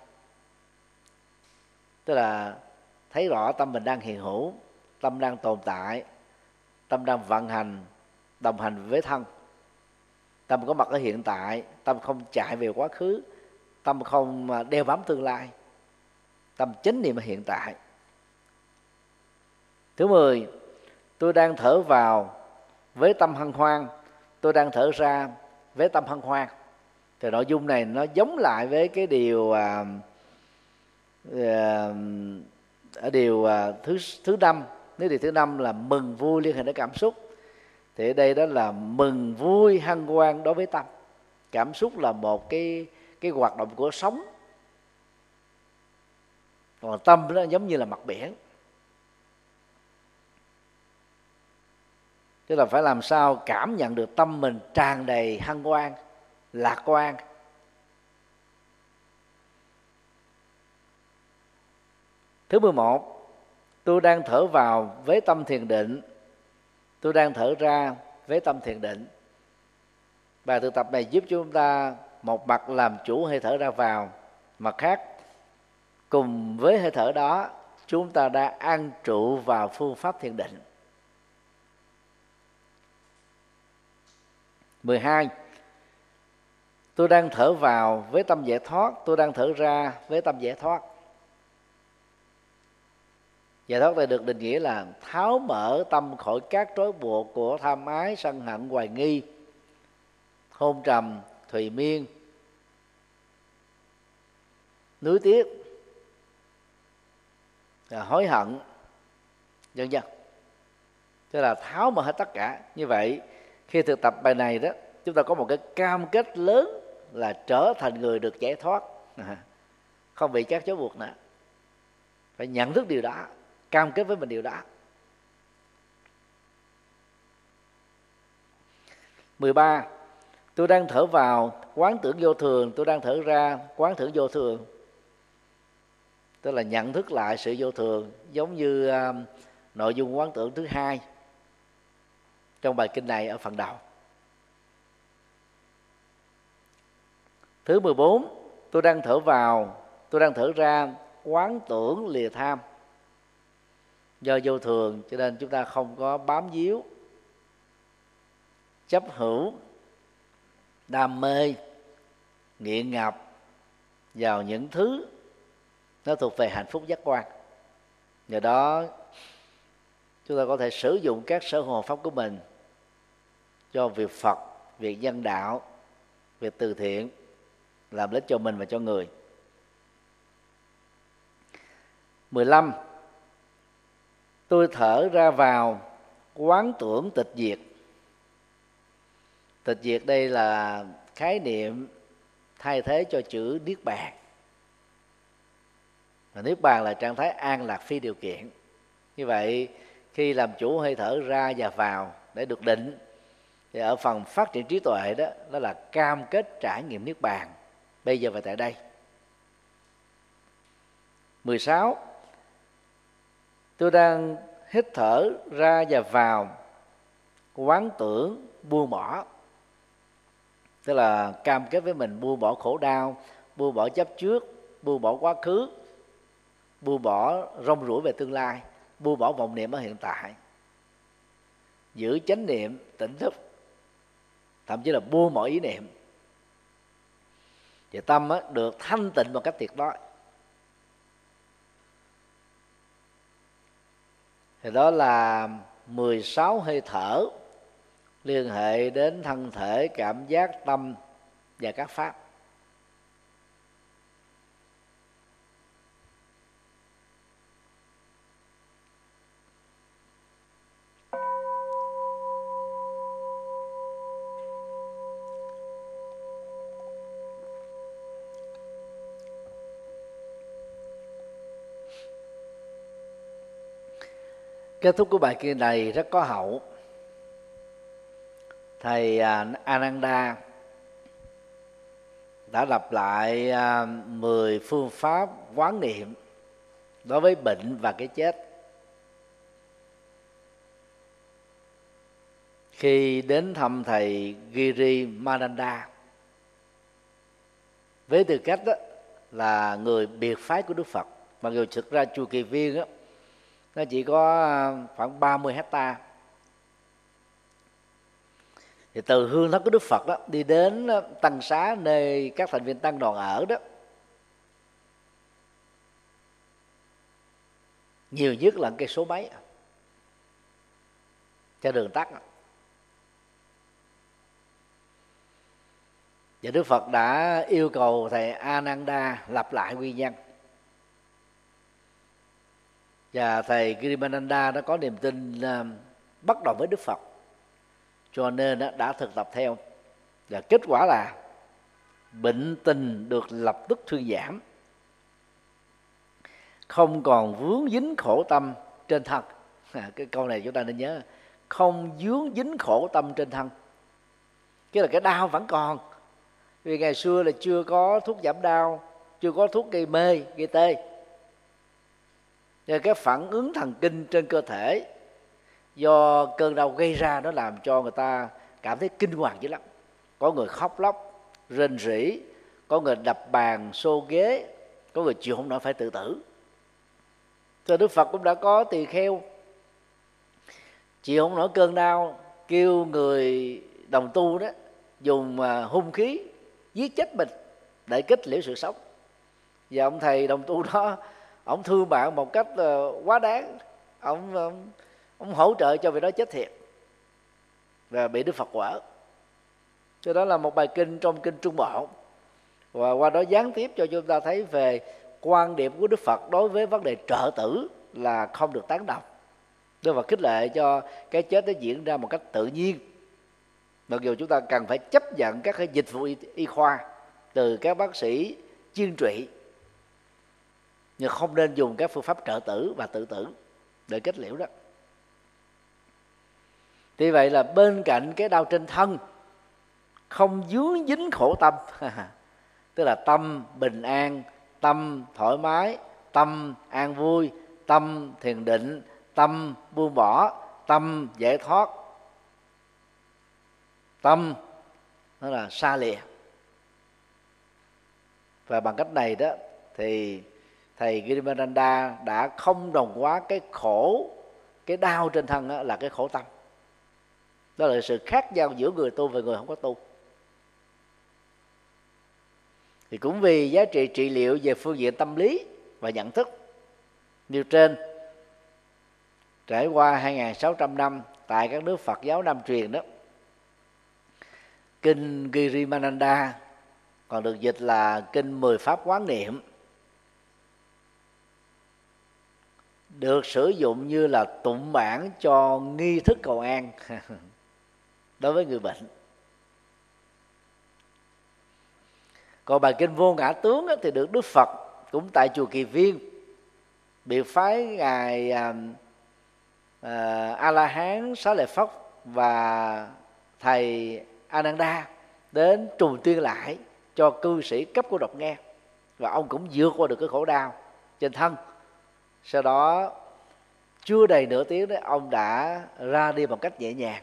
Tức là thấy rõ tâm mình đang hiện hữu, tâm đang tồn tại, tâm đang vận hành, đồng hành với thân. Tâm có mặt ở hiện tại, tâm không chạy về quá khứ, tâm không đeo bám tương lai, tâm chánh niệm ở hiện tại. Thứ 10, tôi đang thở vào với tâm hân hoan, tôi đang thở ra với tâm hân hoan. Thì nội dung này nó giống lại với cái điều ở điều thứ 5. Nếu điều thứ 5 là mừng vui liên hệ đến cảm xúc, thì ở đây đó là mừng vui hân hoan đối với tâm. Cảm xúc là một cái hoạt động của sống, còn tâm nó giống như là mặt biển. Tức là phải làm sao cảm nhận được tâm mình tràn đầy hân hoan, lạc quan. Thứ 11, tôi đang thở vào với tâm thiền định, tôi đang thở ra với tâm thiền định. Bài thực tập này giúp chúng ta một mặt làm chủ hơi thở ra vào, mặt khác cùng với hơi thở đó chúng ta đã an trụ vào phương pháp thiền định. 12, tôi đang thở vào với tâm giải thoát, tôi đang thở ra với tâm giải thoát. Giải thoát này được định nghĩa là tháo mở tâm khỏi các trói buộc của tham ái, sân hận, hoài nghi, hôn trầm, thùy miên, nuối tiếc, hối hận, vân vân. Tức là tháo mở hết tất cả. Như vậy khi thực tập bài này đó, chúng ta có một cái cam kết lớn là trở thành người được giải thoát, không bị các trói buộc nữa. Phải nhận thức điều đó, cam kết với mình điều đó. 13. Tôi đang thở vào, quán tưởng vô thường. Tôi đang thở ra, quán tưởng vô thường. Tức là nhận thức lại sự vô thường, giống như nội dung quán tưởng thứ hai trong bài kinh này ở phần đầu. Thứ 14. Tôi đang thở vào, tôi đang thở ra, quán tưởng lìa tham. Do vô thường cho nên chúng ta không có bám víu, chấp hữu, đam mê, nghiện ngập vào những thứ nó thuộc về hạnh phúc giác quan. Nhờ đó chúng ta có thể sử dụng các sở hộ pháp của mình cho việc Phật, việc nhân đạo, việc từ thiện, làm lợi cho mình và cho người. 15. Tôi thở ra vào, quán tưởng tịch diệt. Tịch diệt đây là khái niệm thay thế cho chữ niết bàn. Niết bàn là trạng thái an lạc phi điều kiện. Như vậy khi làm chủ hơi thở ra và vào để được định, thì ở phần phát triển trí tuệ đó, đó là cam kết trải nghiệm niết bàn bây giờ và tại đây. 16. Tôi đang hít thở ra và vào, quán tưởng buông bỏ. Tức là cam kết với mình buông bỏ khổ đau, buông bỏ chấp trước, buông bỏ quá khứ, buông bỏ rong ruổi về tương lai, buông bỏ vọng niệm ở hiện tại, giữ chánh niệm, tỉnh thức, thậm chí là buông mọi ý niệm. Thì tâm được thanh tịnh một cách tuyệt đối. Thì đó là 16 hơi thở liên hệ đến thân thể, cảm giác, tâm và các pháp. Kết thúc của bài kinh này rất có hậu. Thầy Ananda đã lặp lại 10 phương pháp quán niệm đối với bệnh và cái chết. Khi đến thăm thầy Giri Mananda với tư cách đó là người biệt phái của Đức Phật, mặc dù thực ra Chùa Kỳ Viên đó, nó chỉ có khoảng 30 hectare. Thì từ hương thất của Đức Phật đó đi đến tăng xá nơi các thành viên tăng đoàn ở đó, nhiều nhất là cây số mấy cho đường tắt. Và Đức Phật đã yêu cầu thầy Ananda lặp lại nguyên nhân. Và thầy Girimananda đã có niềm tin bất đồng với Đức Phật, cho nên đã thực tập theo. Và kết quả là bệnh tình được lập tức thuyên giảm, không còn vướng dính khổ tâm trên thân. Cái câu này chúng ta nên nhớ, không vướng dính khổ tâm trên thân. Cái là cái đau vẫn còn. Vì ngày xưa là chưa có thuốc giảm đau, chưa có thuốc gây mê, gây tê. Và cái phản ứng thần kinh trên cơ thể do cơn đau gây ra, nó làm cho người ta cảm thấy kinh hoàng dữ lắm. Có người khóc lóc, rên rỉ, có người đập bàn, xô ghế, có người chịu không nổi phải tự tử. Rồi Đức Phật cũng đã có tỳ kheo chịu không nổi cơn đau, kêu người đồng tu đó dùng hung khí giết chết mình để kết liễu sự sống. Và ông thầy đồng tu đó, ông thương bạn một cách quá đáng, ông hỗ trợ cho vị đó chết thiệt và bị Đức Phật quở. Cho đó là một bài kinh trong kinh Trung Bộ, và qua đó gián tiếp cho chúng ta thấy về quan điểm của Đức Phật đối với vấn đề trợ tử là không được tán đồng. Đức Phật khích lệ cho cái chết nó diễn ra một cách tự nhiên, mặc dù chúng ta cần phải chấp nhận các cái dịch vụ y khoa từ các bác sĩ chuyên trị, nhưng không nên dùng các phương pháp trợ tử và tự tử để kết liễu đó. Vì vậy là bên cạnh cái đau trên thân không vướng dính khổ tâm tức là tâm bình an, tâm thoải mái, tâm an vui, tâm thiền định, tâm buông bỏ, tâm giải thoát, tâm đó là xa lìa. Và bằng cách này đó thì thầy Girimananda đã không đồng hóa cái khổ, cái đau trên thân đó là cái khổ tâm. Đó là sự khác nhau giữa người tu và người không có tu. Thì cũng vì giá trị trị liệu về phương diện tâm lý và nhận thức như trên, trải qua 2.600 năm tại các nước Phật giáo Nam truyền đó, kinh Girimananda còn được dịch là kinh 10 pháp quán niệm, được sử dụng như là tụng bản cho nghi thức cầu an đối với người bệnh. Còn bài kinh Vô Ngã Tướng thì được Đức Phật cũng tại chùa Kỳ Viên biệt phái ngài A La Hán Xá Lợi Phất và thầy Ananda đến trùng tuyên lại cho cư sĩ cấp cô độc nghe, và ông cũng vượt qua được cái khổ đau trên thân. Sau đó chưa đầy nửa tiếng đấy, ông đã ra đi một cách nhẹ nhàng.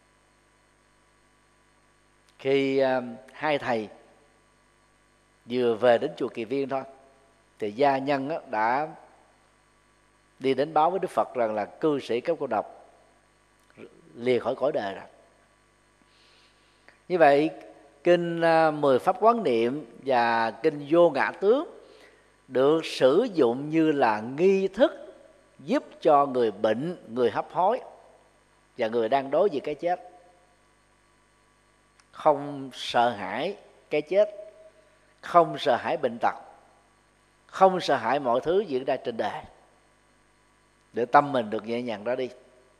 Khi hai thầy vừa về đến chùa Kỳ Viên thôi, thì gia nhân đã đi đến báo với Đức Phật rằng là cư sĩ cấp cô độc lìa khỏi cõi đời rồi. Như vậy kinh 10 pháp quán niệm và kinh Vô Ngã Tướng được sử dụng như là nghi thức giúp cho người bệnh, người hấp hối và người đang đối diện cái chết không sợ hãi cái chết, không sợ hãi bệnh tật, không sợ hãi mọi thứ diễn ra trên đời, để tâm mình được nhẹ nhàng ra đi.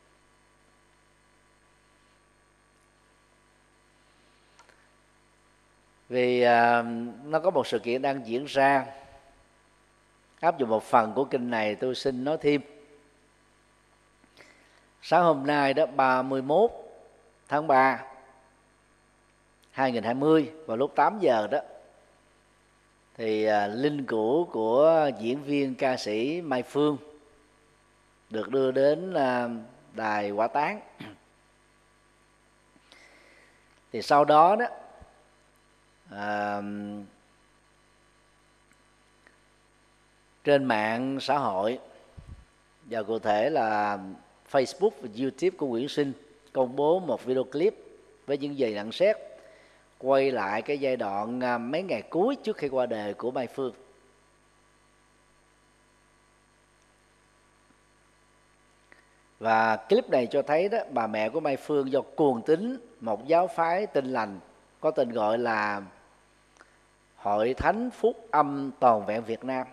Vì nó có một sự kiện đang diễn ra, áp dụng một phần của kinh này tôi xin nói thêm. Sáng hôm nay đó, 31 tháng 3 2020 vào lúc 8 giờ đó, thì linh cữu của diễn viên ca sĩ Mai Phương được đưa đến đài hỏa táng. Thì sau đó đó trên mạng xã hội, và cụ thể là Facebook và YouTube của Nguyễn Sinh, công bố một video clip với những gì nhận xét quay lại cái giai đoạn mấy ngày cuối trước khi qua đời của Mai Phương. Và clip này cho thấy đó, bà mẹ của Mai Phương do cuồng tín một giáo phái Tin Lành có tên gọi là Hội Thánh Phúc Âm Toàn Vẹn Việt Nam,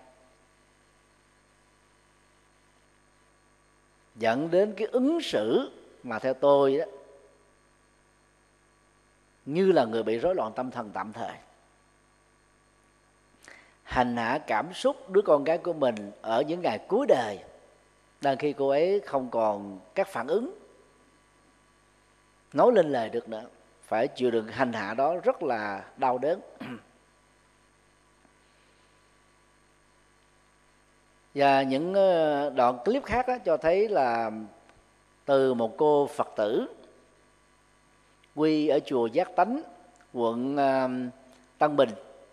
dẫn đến cái ứng xử mà theo tôi đó như là người bị rối loạn tâm thần tạm thời, hành hạ cảm xúc đứa con gái của mình ở những ngày cuối đời, đang khi cô ấy không còn các phản ứng nói lên lời được nữa, phải chịu đựng hành hạ đó rất là đau đớn. Và những đoạn clip khác đó cho thấy là từ một cô Phật tử quy ở chùa Giác Tánh, quận Tân Bình,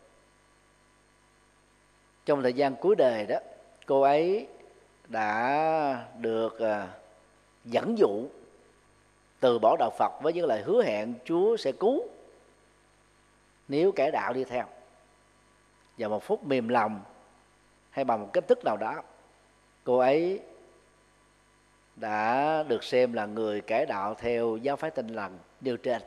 trong thời gian cuối đời đó, cô ấy đã được dẫn dụ từ bỏ đạo Phật với những lời hứa hẹn Chúa sẽ cứu nếu cải đạo đi theo. Và một phút mềm lòng hay bằng một cách thức nào đó, cô ấy đã được xem là người cải đạo theo giáo phái Tinh Lành nêu trên.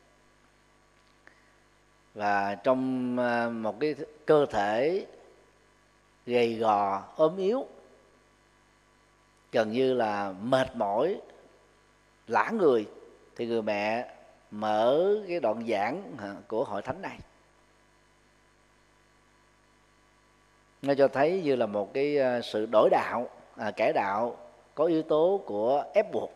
Và trong một cái cơ thể gầy gò, ốm yếu, gần như là mệt mỏi, lả người, thì người mẹ mở cái đoạn giảng của hội thánh này. Nó cho thấy như là một cái sự đổi đạo, cải đạo có yếu tố của ép buộc,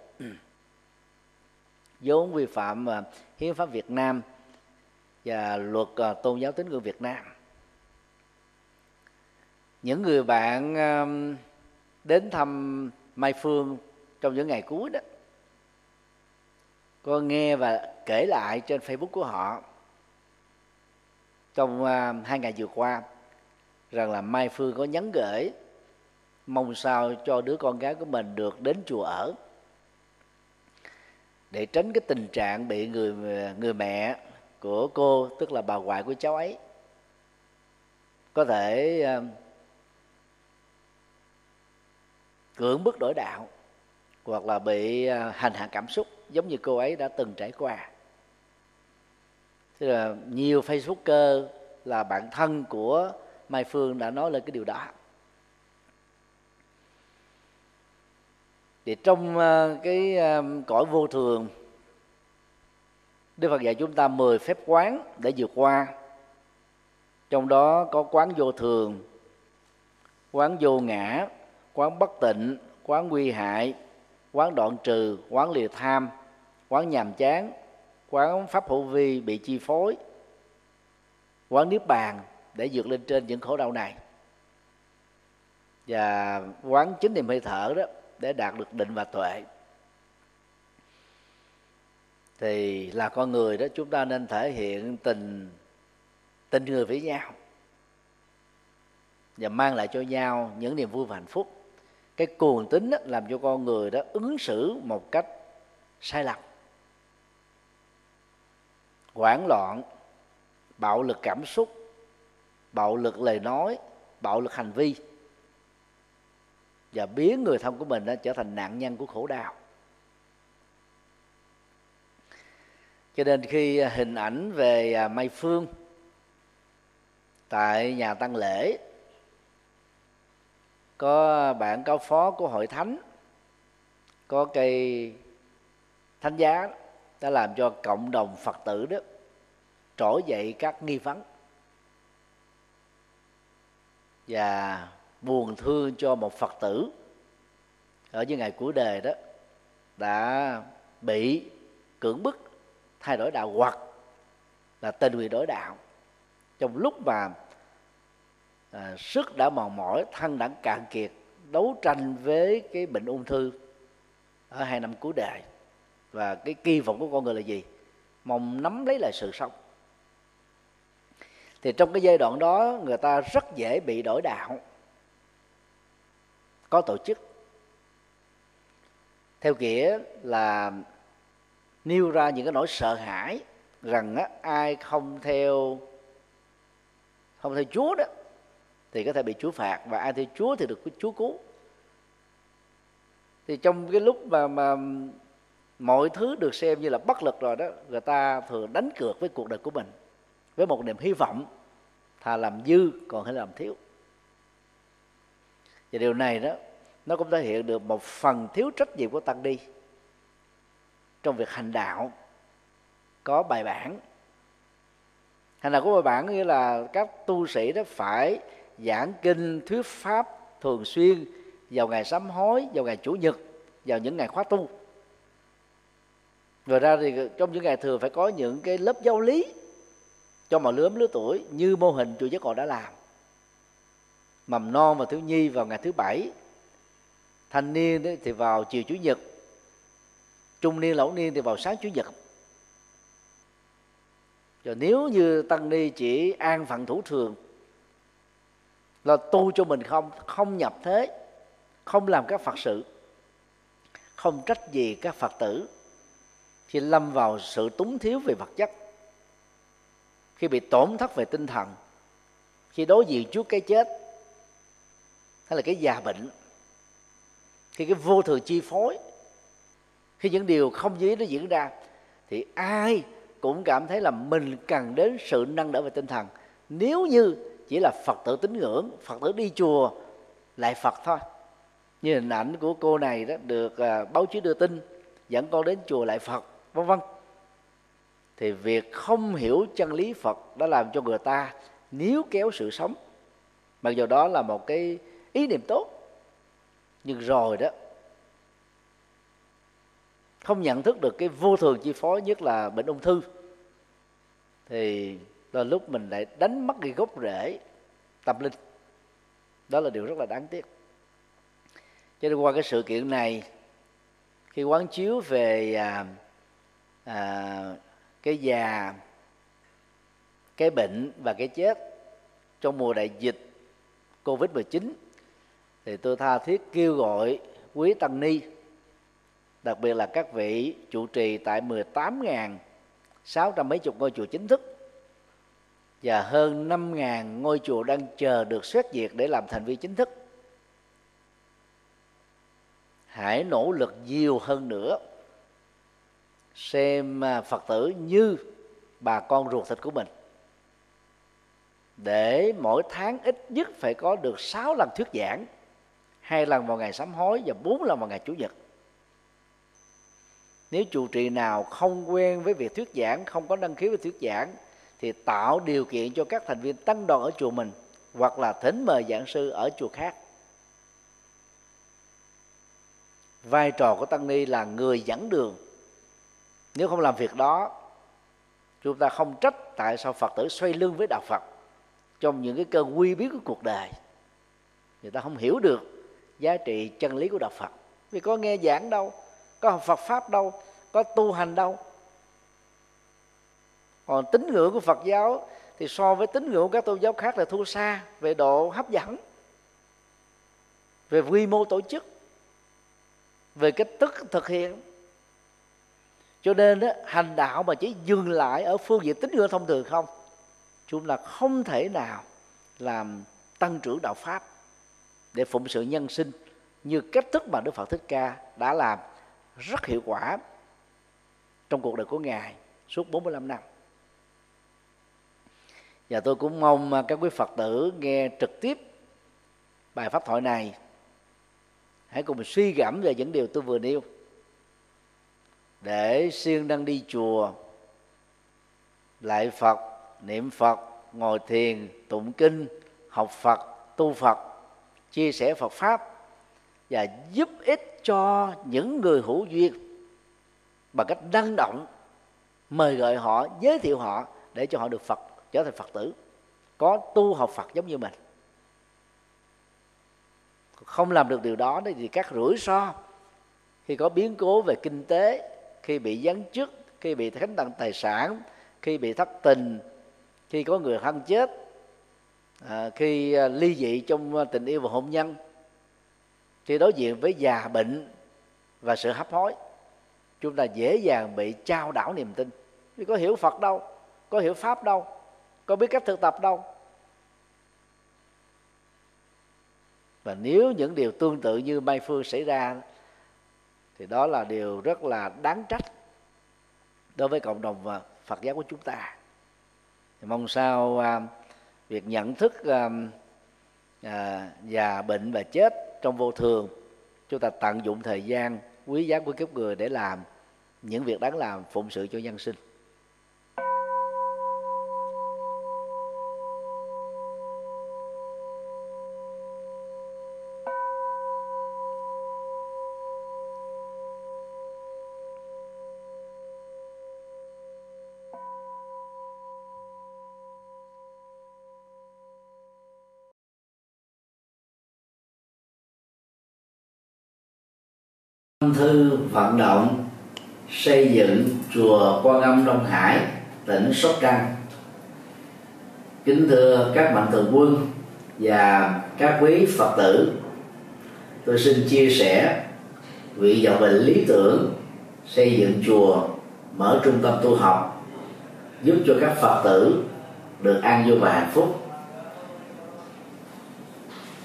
vốn vi phạm hiến pháp Việt Nam và luật tôn giáo tín ngưỡng Việt Nam. Những người bạn đến thăm Mai Phương trong những ngày cuối đó, có nghe và kể lại trên Facebook của họ trong 2 ngày vừa qua rằng là Mai Phương có nhắn gửi mong sao cho đứa con gái của mình được đến chùa ở, để tránh cái tình trạng bị người mẹ của cô, tức là bà ngoại của cháu ấy, có thể cưỡng bức đổi đạo hoặc là bị hành hạ cảm xúc giống như cô ấy đã từng trải qua. Tức là nhiều Facebooker là bạn thân của Mai Phương đã nói lên cái điều đó. Thì trong cái cõi vô thường, Đức Phật dạy chúng ta 10 phép quán để vượt qua. Trong đó có quán vô thường, quán vô ngã, quán bất tịnh, quán nguy hại, quán đoạn trừ, quán lìa tham, quán nhàm chán, quán pháp hữu vi bị chi phối, quán niết bàn để vượt lên trên những khổ đau này, và quán chính niệm hơi thở đó để đạt được định và tuệ. Thì là con người đó, chúng ta nên thể hiện tình người với nhau và mang lại cho nhau những niềm vui và hạnh phúc. Cái cuồng tín đó làm cho con người đó ứng xử một cách sai lầm, hoảng loạn, bạo lực cảm xúc, bạo lực lời nói, bạo lực hành vi, và biến người thân của mình đó trở thành nạn nhân của khổ đau. Cho nên khi hình ảnh về Mai Phương tại nhà tang lễ, có bản cáo phó của hội thánh, có cây thánh giá, đã làm cho cộng đồng Phật tử đó trỗi dậy các nghi vấn và buồn thương cho một Phật tử ở những ngày cuối đời đó đã bị cưỡng bức thay đổi đạo hoặc là tình nguyện đổi đạo trong lúc mà sức đã mòn mỏi, thân đã cạn kiệt, đấu tranh với cái bệnh ung thư ở 2 năm cuối đời. Và cái kỳ vọng của con người là gì? Mong nắm lấy lại sự sống. Thì trong cái giai đoạn đó, người ta rất dễ bị đổi đạo, có tổ chức, theo nghĩa là nêu ra những cái nỗi sợ hãi rằng ai không theo Chúa đó thì có thể bị Chúa phạt, và ai theo Chúa thì được Chúa cứu. Thì trong cái lúc mà mọi thứ được xem như là bất lực rồi đó, người ta thường đánh cược với cuộc đời của mình với một niềm hy vọng thà làm dư còn hơn làm thiếu. Và điều này đó, nó cũng thể hiện được một phần thiếu trách nhiệm của tăng ni trong việc hành đạo có bài bản. Hành đạo có bài bản nghĩa là các tu sĩ đó phải giảng kinh thuyết pháp thường xuyên vào ngày sám hối, vào ngày chủ nhật, vào những ngày khóa tu. Ngoài ra thì trong những ngày thường phải có những cái lớp giáo lý cho mọi lứa tuổi, như mô hình chùa Giác Ngộ đã làm. Mầm non và thiếu nhi vào ngày thứ Bảy, thanh niên thì vào chiều chủ nhật, trung niên lão niên thì vào sáng chủ nhật. Rồi nếu như tăng ni chỉ an phận thủ thường, là tu cho mình không nhập thế, không làm các Phật sự, không trách gì các Phật tử khi lâm vào sự túng thiếu về vật chất, khi bị tổn thất về tinh thần, khi đối diện trước cái chết, hay là cái già bệnh, khi cái vô thường chi phối, khi những điều không như ý nó diễn ra, thì ai cũng cảm thấy là mình cần đến sự nâng đỡ về tinh thần. Nếu như chỉ là Phật tử tín ngưỡng, Phật tử đi chùa lại Phật thôi, như hình ảnh của cô này đó được báo chí đưa tin dẫn con đến chùa lại Phật, vân vân, thì việc không hiểu chân lý Phật đã làm cho người ta níu kéo sự sống. Mặc dù đó là một cái ý niệm tốt, nhưng rồi đó không nhận thức được cái vô thường chi phối, nhất là bệnh ung thư, thì là lúc mình lại đánh mất cái gốc rễ tâm linh. Đó là điều rất là đáng tiếc. Cho nên qua cái sự kiện này, khi quán chiếu về cái già, cái bệnh và cái chết trong mùa đại dịch Covid-19, thì tôi tha thiết kêu gọi quý tăng ni, đặc biệt là các vị trụ trì tại 18.600 mấy chục ngôi chùa chính thức và hơn 5.000 ngôi chùa đang chờ được xét duyệt để làm thành viên chính thức, hãy nỗ lực nhiều hơn nữa, xem Phật tử như bà con ruột thịt của mình, để mỗi tháng ít nhất phải có được 6 lần thuyết giảng, 2 lần vào ngày sám hối và 4 lần vào ngày Chủ nhật. Nếu trụ trì nào không quen với việc thuyết giảng, không có đăng ký với thuyết giảng, thì tạo điều kiện cho các thành viên tăng đoàn ở chùa mình, hoặc là thỉnh mời giảng sư ở chùa khác. Vai trò của tăng ni là người dẫn đường. Nếu không làm việc đó, chúng ta không trách tại sao Phật tử xoay lưng với đạo Phật trong những cái cơn nguy biến của cuộc đời. Người ta không hiểu được giá trị chân lý của đạo Phật, vì có nghe giảng đâu, có học Phật pháp đâu, có tu hành đâu. Còn tín ngưỡng của Phật giáo thì so với tín ngưỡng của các tôn giáo khác là thua xa về độ hấp dẫn, về quy mô tổ chức, về cách thức thực hiện. Cho nên đó, hành đạo mà chỉ dừng lại ở phương diện tín ngưỡng thông thường không, chúng ta không thể nào làm tăng trưởng đạo pháp để phụng sự nhân sinh như cách thức mà Đức Phật Thích Ca đã làm rất hiệu quả trong cuộc đời của Ngài suốt 45 năm. Và tôi cũng mong các quý Phật tử nghe trực tiếp bài pháp thoại này hãy cùng suy gẫm về những điều tôi vừa nêu, để siêng năng đi chùa, lạy Phật, niệm Phật, ngồi thiền, tụng kinh, học Phật, tu Phật, chia sẻ Phật pháp, và giúp ích cho những người hữu duyên bằng cách năng động mời gọi họ, giới thiệu họ để cho họ được Phật, trở thành Phật tử, có tu học Phật giống như mình. Không làm được điều đó thì các rủi ro khi có biến cố về kinh tế, khi bị giáng chức, khi bị thánh tặng tài sản, khi bị thất tình, khi có người thân chết, khi ly dị trong tình yêu và hôn nhân, khi đối diện với già bệnh và sự hấp hối, chúng ta dễ dàng bị chao đảo niềm tin. Vì có hiểu Phật đâu, có hiểu pháp đâu, có biết cách thực tập đâu. Và nếu những điều tương tự như Mai Phương xảy ra, thì đó là điều rất là đáng trách đối với cộng đồng Phật giáo của chúng ta. Thì mong sao việc nhận thức già bệnh và chết trong vô thường, chúng ta tận dụng thời gian quý giá của kiếp người để làm những việc đáng làm, phụng sự cho nhân sinh. Thư vận động xây dựng chùa Quan Âm Đông Hải, tỉnh Sóc Trăng. Kính thưa các mạnh thường quân và các quý Phật tử, tôi xin chia sẻ nguyện vọng về lý tưởng xây dựng chùa, mở trung tâm tu học, giúp cho các Phật tử được an vui và hạnh phúc.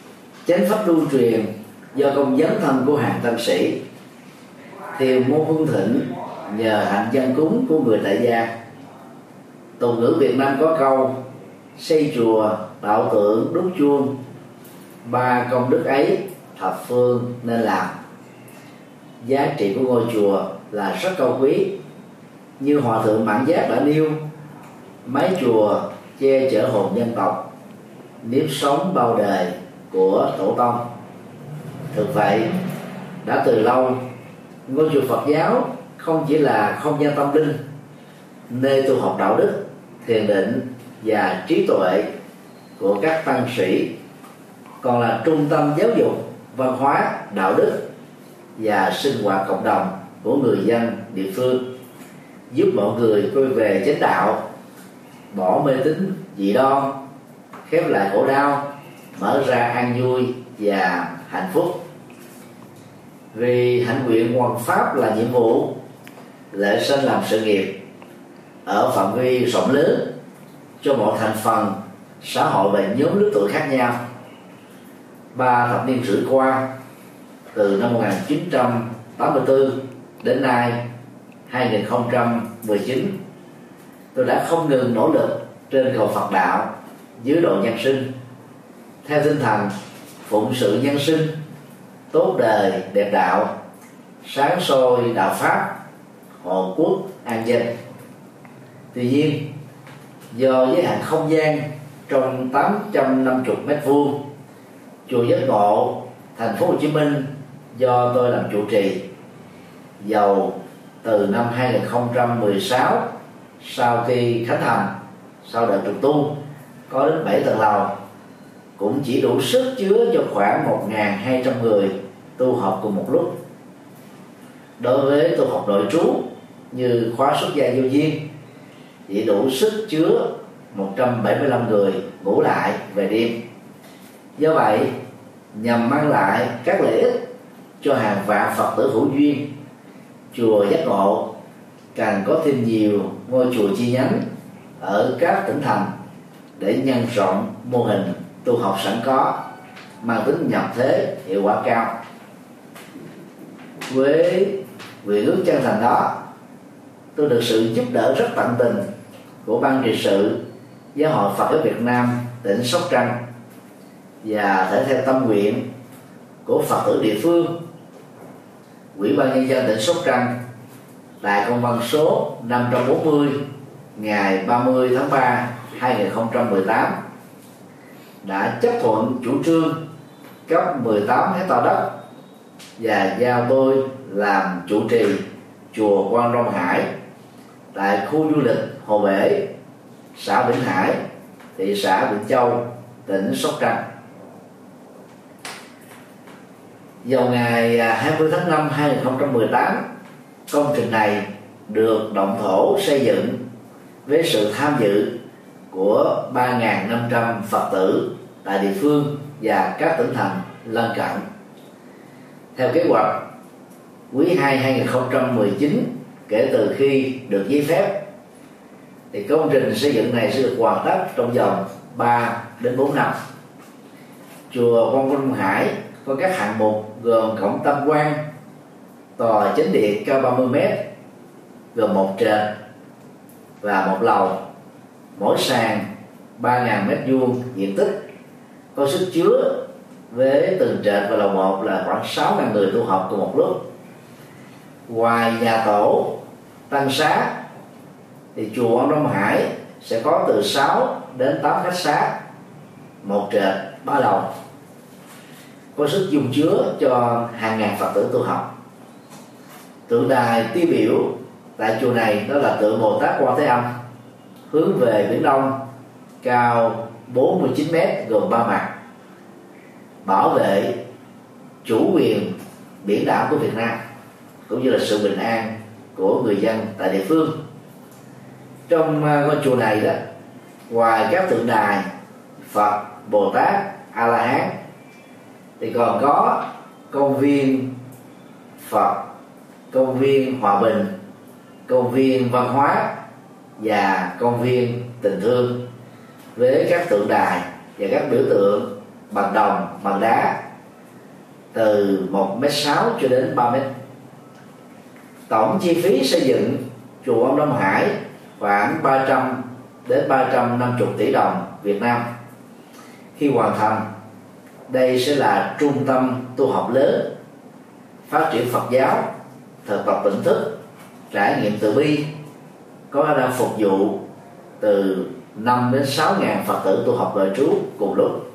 chánh pháp lưu truyền do công dấn thân của hàng tăng sĩ. Thiền môn hưng thịnh nhờ hạnh dân cúng của người tại gia. Tục ngữ Việt Nam có câu: xây chùa, tạo tượng, đúc chuông, ba công đức ấy thập phương nên làm. Giá trị của ngôi chùa là rất cao quý. Như Hòa thượng Mãn Giác đã nêu, mái chùa che chở hồn dân tộc, nếp sống bao đời của tổ tông. Thực vậy, đã từ lâu, ngôi chùa Phật giáo không chỉ là không gian tâm linh, nơi tu học đạo đức, thiền định và trí tuệ của các tăng sĩ, còn là trung tâm giáo dục, văn hóa, đạo đức và sinh hoạt cộng đồng của người dân địa phương, giúp mọi người quay về chánh đạo, bỏ mê tín dị đoan, khép lại khổ đau, mở ra an vui và hạnh phúc. Vì hạnh nguyện hoằng pháp là nhiệm vụ, Lệ Sanh làm sự nghiệp ở phạm vi rộng lớn cho mọi thành phần xã hội và nhóm lứa tuổi khác nhau. 3 thập niên rưỡi qua, từ năm 1984 đến nay 2019, tôi đã không ngừng nỗ lực trên cầu Phật đạo dưới độ nhân sinh, theo tinh thần phụng sự nhân sinh, tốt đời đẹp đạo, sáng soi đạo pháp, hộ quốc an dân. Tuy nhiên, do giới hạn không gian trong 850 m², chùa Giác Ngộ, thành phố Hồ Chí Minh do tôi làm trụ trì, dầu từ năm 2016 sau khi khánh thành, sau đợt trùng tu, có đến 7 tầng lầu, cũng chỉ đủ sức chứa cho khoảng 1.200 người tu học cùng một lúc. Đối với tu học nội trú như khóa xuất gia vô duyên, chỉ đủ sức chứa 175 người ngủ lại về đêm. Do vậy, nhằm mang lại các lợi ích cho hàng vạn Phật tử hữu duyên, chùa Giác Ngộ càng có thêm nhiều ngôi chùa chi nhánh ở các tỉnh thành để nhân rộng mô hình tu học sẵn có, mang tính nhập thế, hiệu quả cao. Với nguyện ước chân thành đó, tôi được sự giúp đỡ rất tận tình của ban trị sự Giáo hội Phật giáo Việt Nam tỉnh Sóc Trăng và thể theo tâm nguyện của Phật tử địa phương, Ủy ban nhân dân tỉnh Sóc Trăng tại công văn số 540 ngày 30 tháng 3 2018 đã chấp thuận chủ trương cấp 18 hectare đất và giao tôi làm chủ trì chùa Quan Long Hải tại khu du lịch Hồ Bể, xã Vĩnh Hải, thị xã Vĩnh Châu, tỉnh Sóc Trăng. Vào ngày 20 tháng 5 2018, công trình này được động thổ xây dựng với sự tham dự của 3.500 Phật tử tại địa phương và các tỉnh thành lân cận. Theo kế hoạch, quý 2 2019, kể từ khi được giấy phép, thì công trình xây dựng này sẽ được hoàn tất trong vòng 3 đến 4 năm. Chùa Quan Long Hải có các hạng mục gồm cổng tam quan, tòa chánh điện cao 30 m, gồm một trệt và một lầu, mỗi sàn 3.000 m² diện tích, có sức chứa với từng trệt và lầu 1 là khoảng 6.000 người tu học cùng một lúc. Ngoài nhà tổ, tăng xá, thì chùa Quan Long Hải sẽ có từ 6 đến 8 khách xá, một trệt 3 lầu, có sức dung chứa cho hàng ngàn Phật tử tu học. Tượng đài tiêu biểu tại chùa này đó là tượng Bồ Tát Quan Thế Âm, hướng về biển đông, cao 49 m, gồm 3 mặt, bảo vệ chủ quyền biển đảo của Việt Nam cũng như là sự bình an của người dân tại địa phương. Trong ngôi chùa này đó, ngoài các tượng đài Phật, Bồ Tát, A La Hán, thì còn có công viên Phật, công viên hòa bình, công viên văn hóa và công viên tình thương, với các tượng đài và các biểu tượng bằng đồng, bằng đá từ 1,6 m cho đến 3 m. Tổng chi phí xây dựng chùa Ông Đông Hải khoảng 300 đến 350 tỷ đồng Việt Nam. Khi hoàn thành, đây sẽ là trung tâm tu học lớn, phát triển Phật giáo, thực tập tỉnh thức, trải nghiệm từ bi, có khả năng phục vụ từ 5 đến 6 ngàn Phật tử tu học đời trú cùng lúc.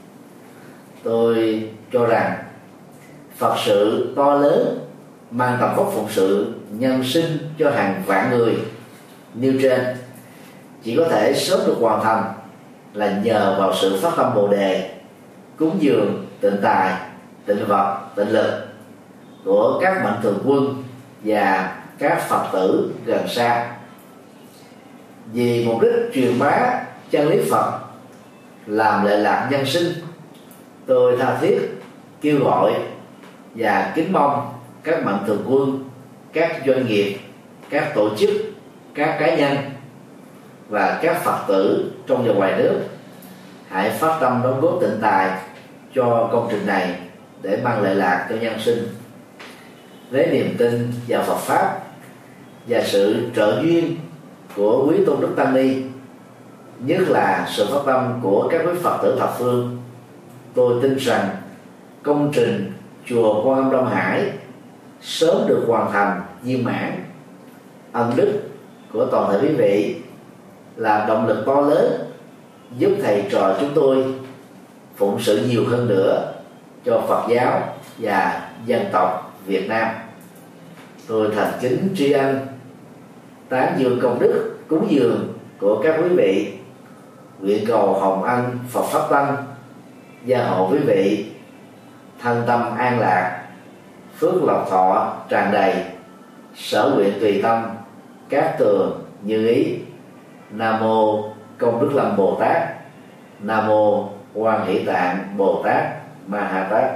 Tôi cho rằng Phật sự to lớn mang tầm vóc phụng sự nhân sinh cho hàng vạn người nêu trên chỉ có thể sớm được hoàn thành là nhờ vào sự phát tâm Bồ đề, cúng dường, tịnh tài, tịnh vật, tịnh lực của các mạnh thường quân và các Phật tử gần xa. Vì mục đích truyền bá chân lý Phật, làm lệ lạc nhân sinh, tôi tha thiết kêu gọi và kính mong các mạnh thường quân, các doanh nghiệp, các tổ chức, các cá nhân và các Phật tử trong và ngoài nước hãy phát tâm đóng góp tịnh tài cho công trình này để mang lệ lạc cho nhân sinh. Với niềm tin vào Phật pháp và sự trợ duyên của quý tôn đức tăng ni, nhất là sự phát tâm của các quý Phật tử thập phương, tôi tin rằng công trình chùa Quan Âm Đông Hải sớm được hoàn thành viên mãn. Ân đức của toàn thể quý vị là động lực to lớn giúp thầy trò chúng tôi phụng sự nhiều hơn nữa cho Phật giáo và dân tộc Việt Nam. Tôi thành kính tri ân, tán dương công đức cúng dường của các quý vị, nguyện cầu hồng ân Phật pháp tăng gia hộ quý vị thân tâm an lạc, phước lộc thọ tràn đầy, sở nguyện tùy tâm, cát tường như ý. Nam mô Công Đức Lâm Bồ Tát. Nam mô Quan Hỷ Tạng Bồ Tát Ma Ha Tát.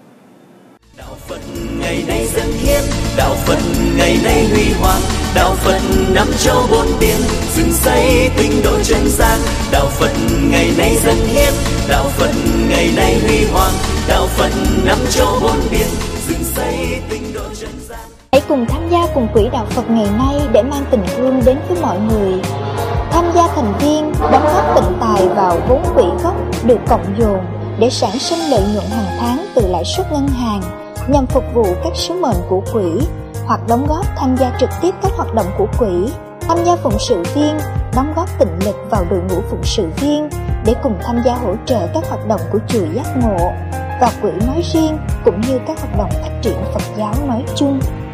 Đạo Phật ngày nay dâng hiến, đạo Phật ngày nay huy hoàng, đạo Phật năm châu bốn biển, dựng xây tinh độ chân gian. Đạo Phật ngày nay dâng hiến, đạo Phật ngày nay huy hoàng, đạo Phật năm châu bốn biển, dựng xây tinh độ chân gian. Hãy cùng tham gia cùng quỹ đạo Phật ngày nay để mang tình thương đến với mọi người. Tham gia thành viên, đóng góp tịnh tài vào vốn quỹ gốc được cộng dồn để sản sinh lợi nhuận hàng tháng từ lãi suất ngân hàng nhằm phục vụ các sứ mệnh của quỹ, hoặc đóng góp tham gia trực tiếp các hoạt động của quỹ, tham gia phụng sự viên, đóng góp tịnh lực vào đội ngũ phụng sự viên để cùng tham gia hỗ trợ các hoạt động của chùa Giác Ngộ và quỹ nói riêng, cũng như các hoạt động phát triển Phật giáo nói chung.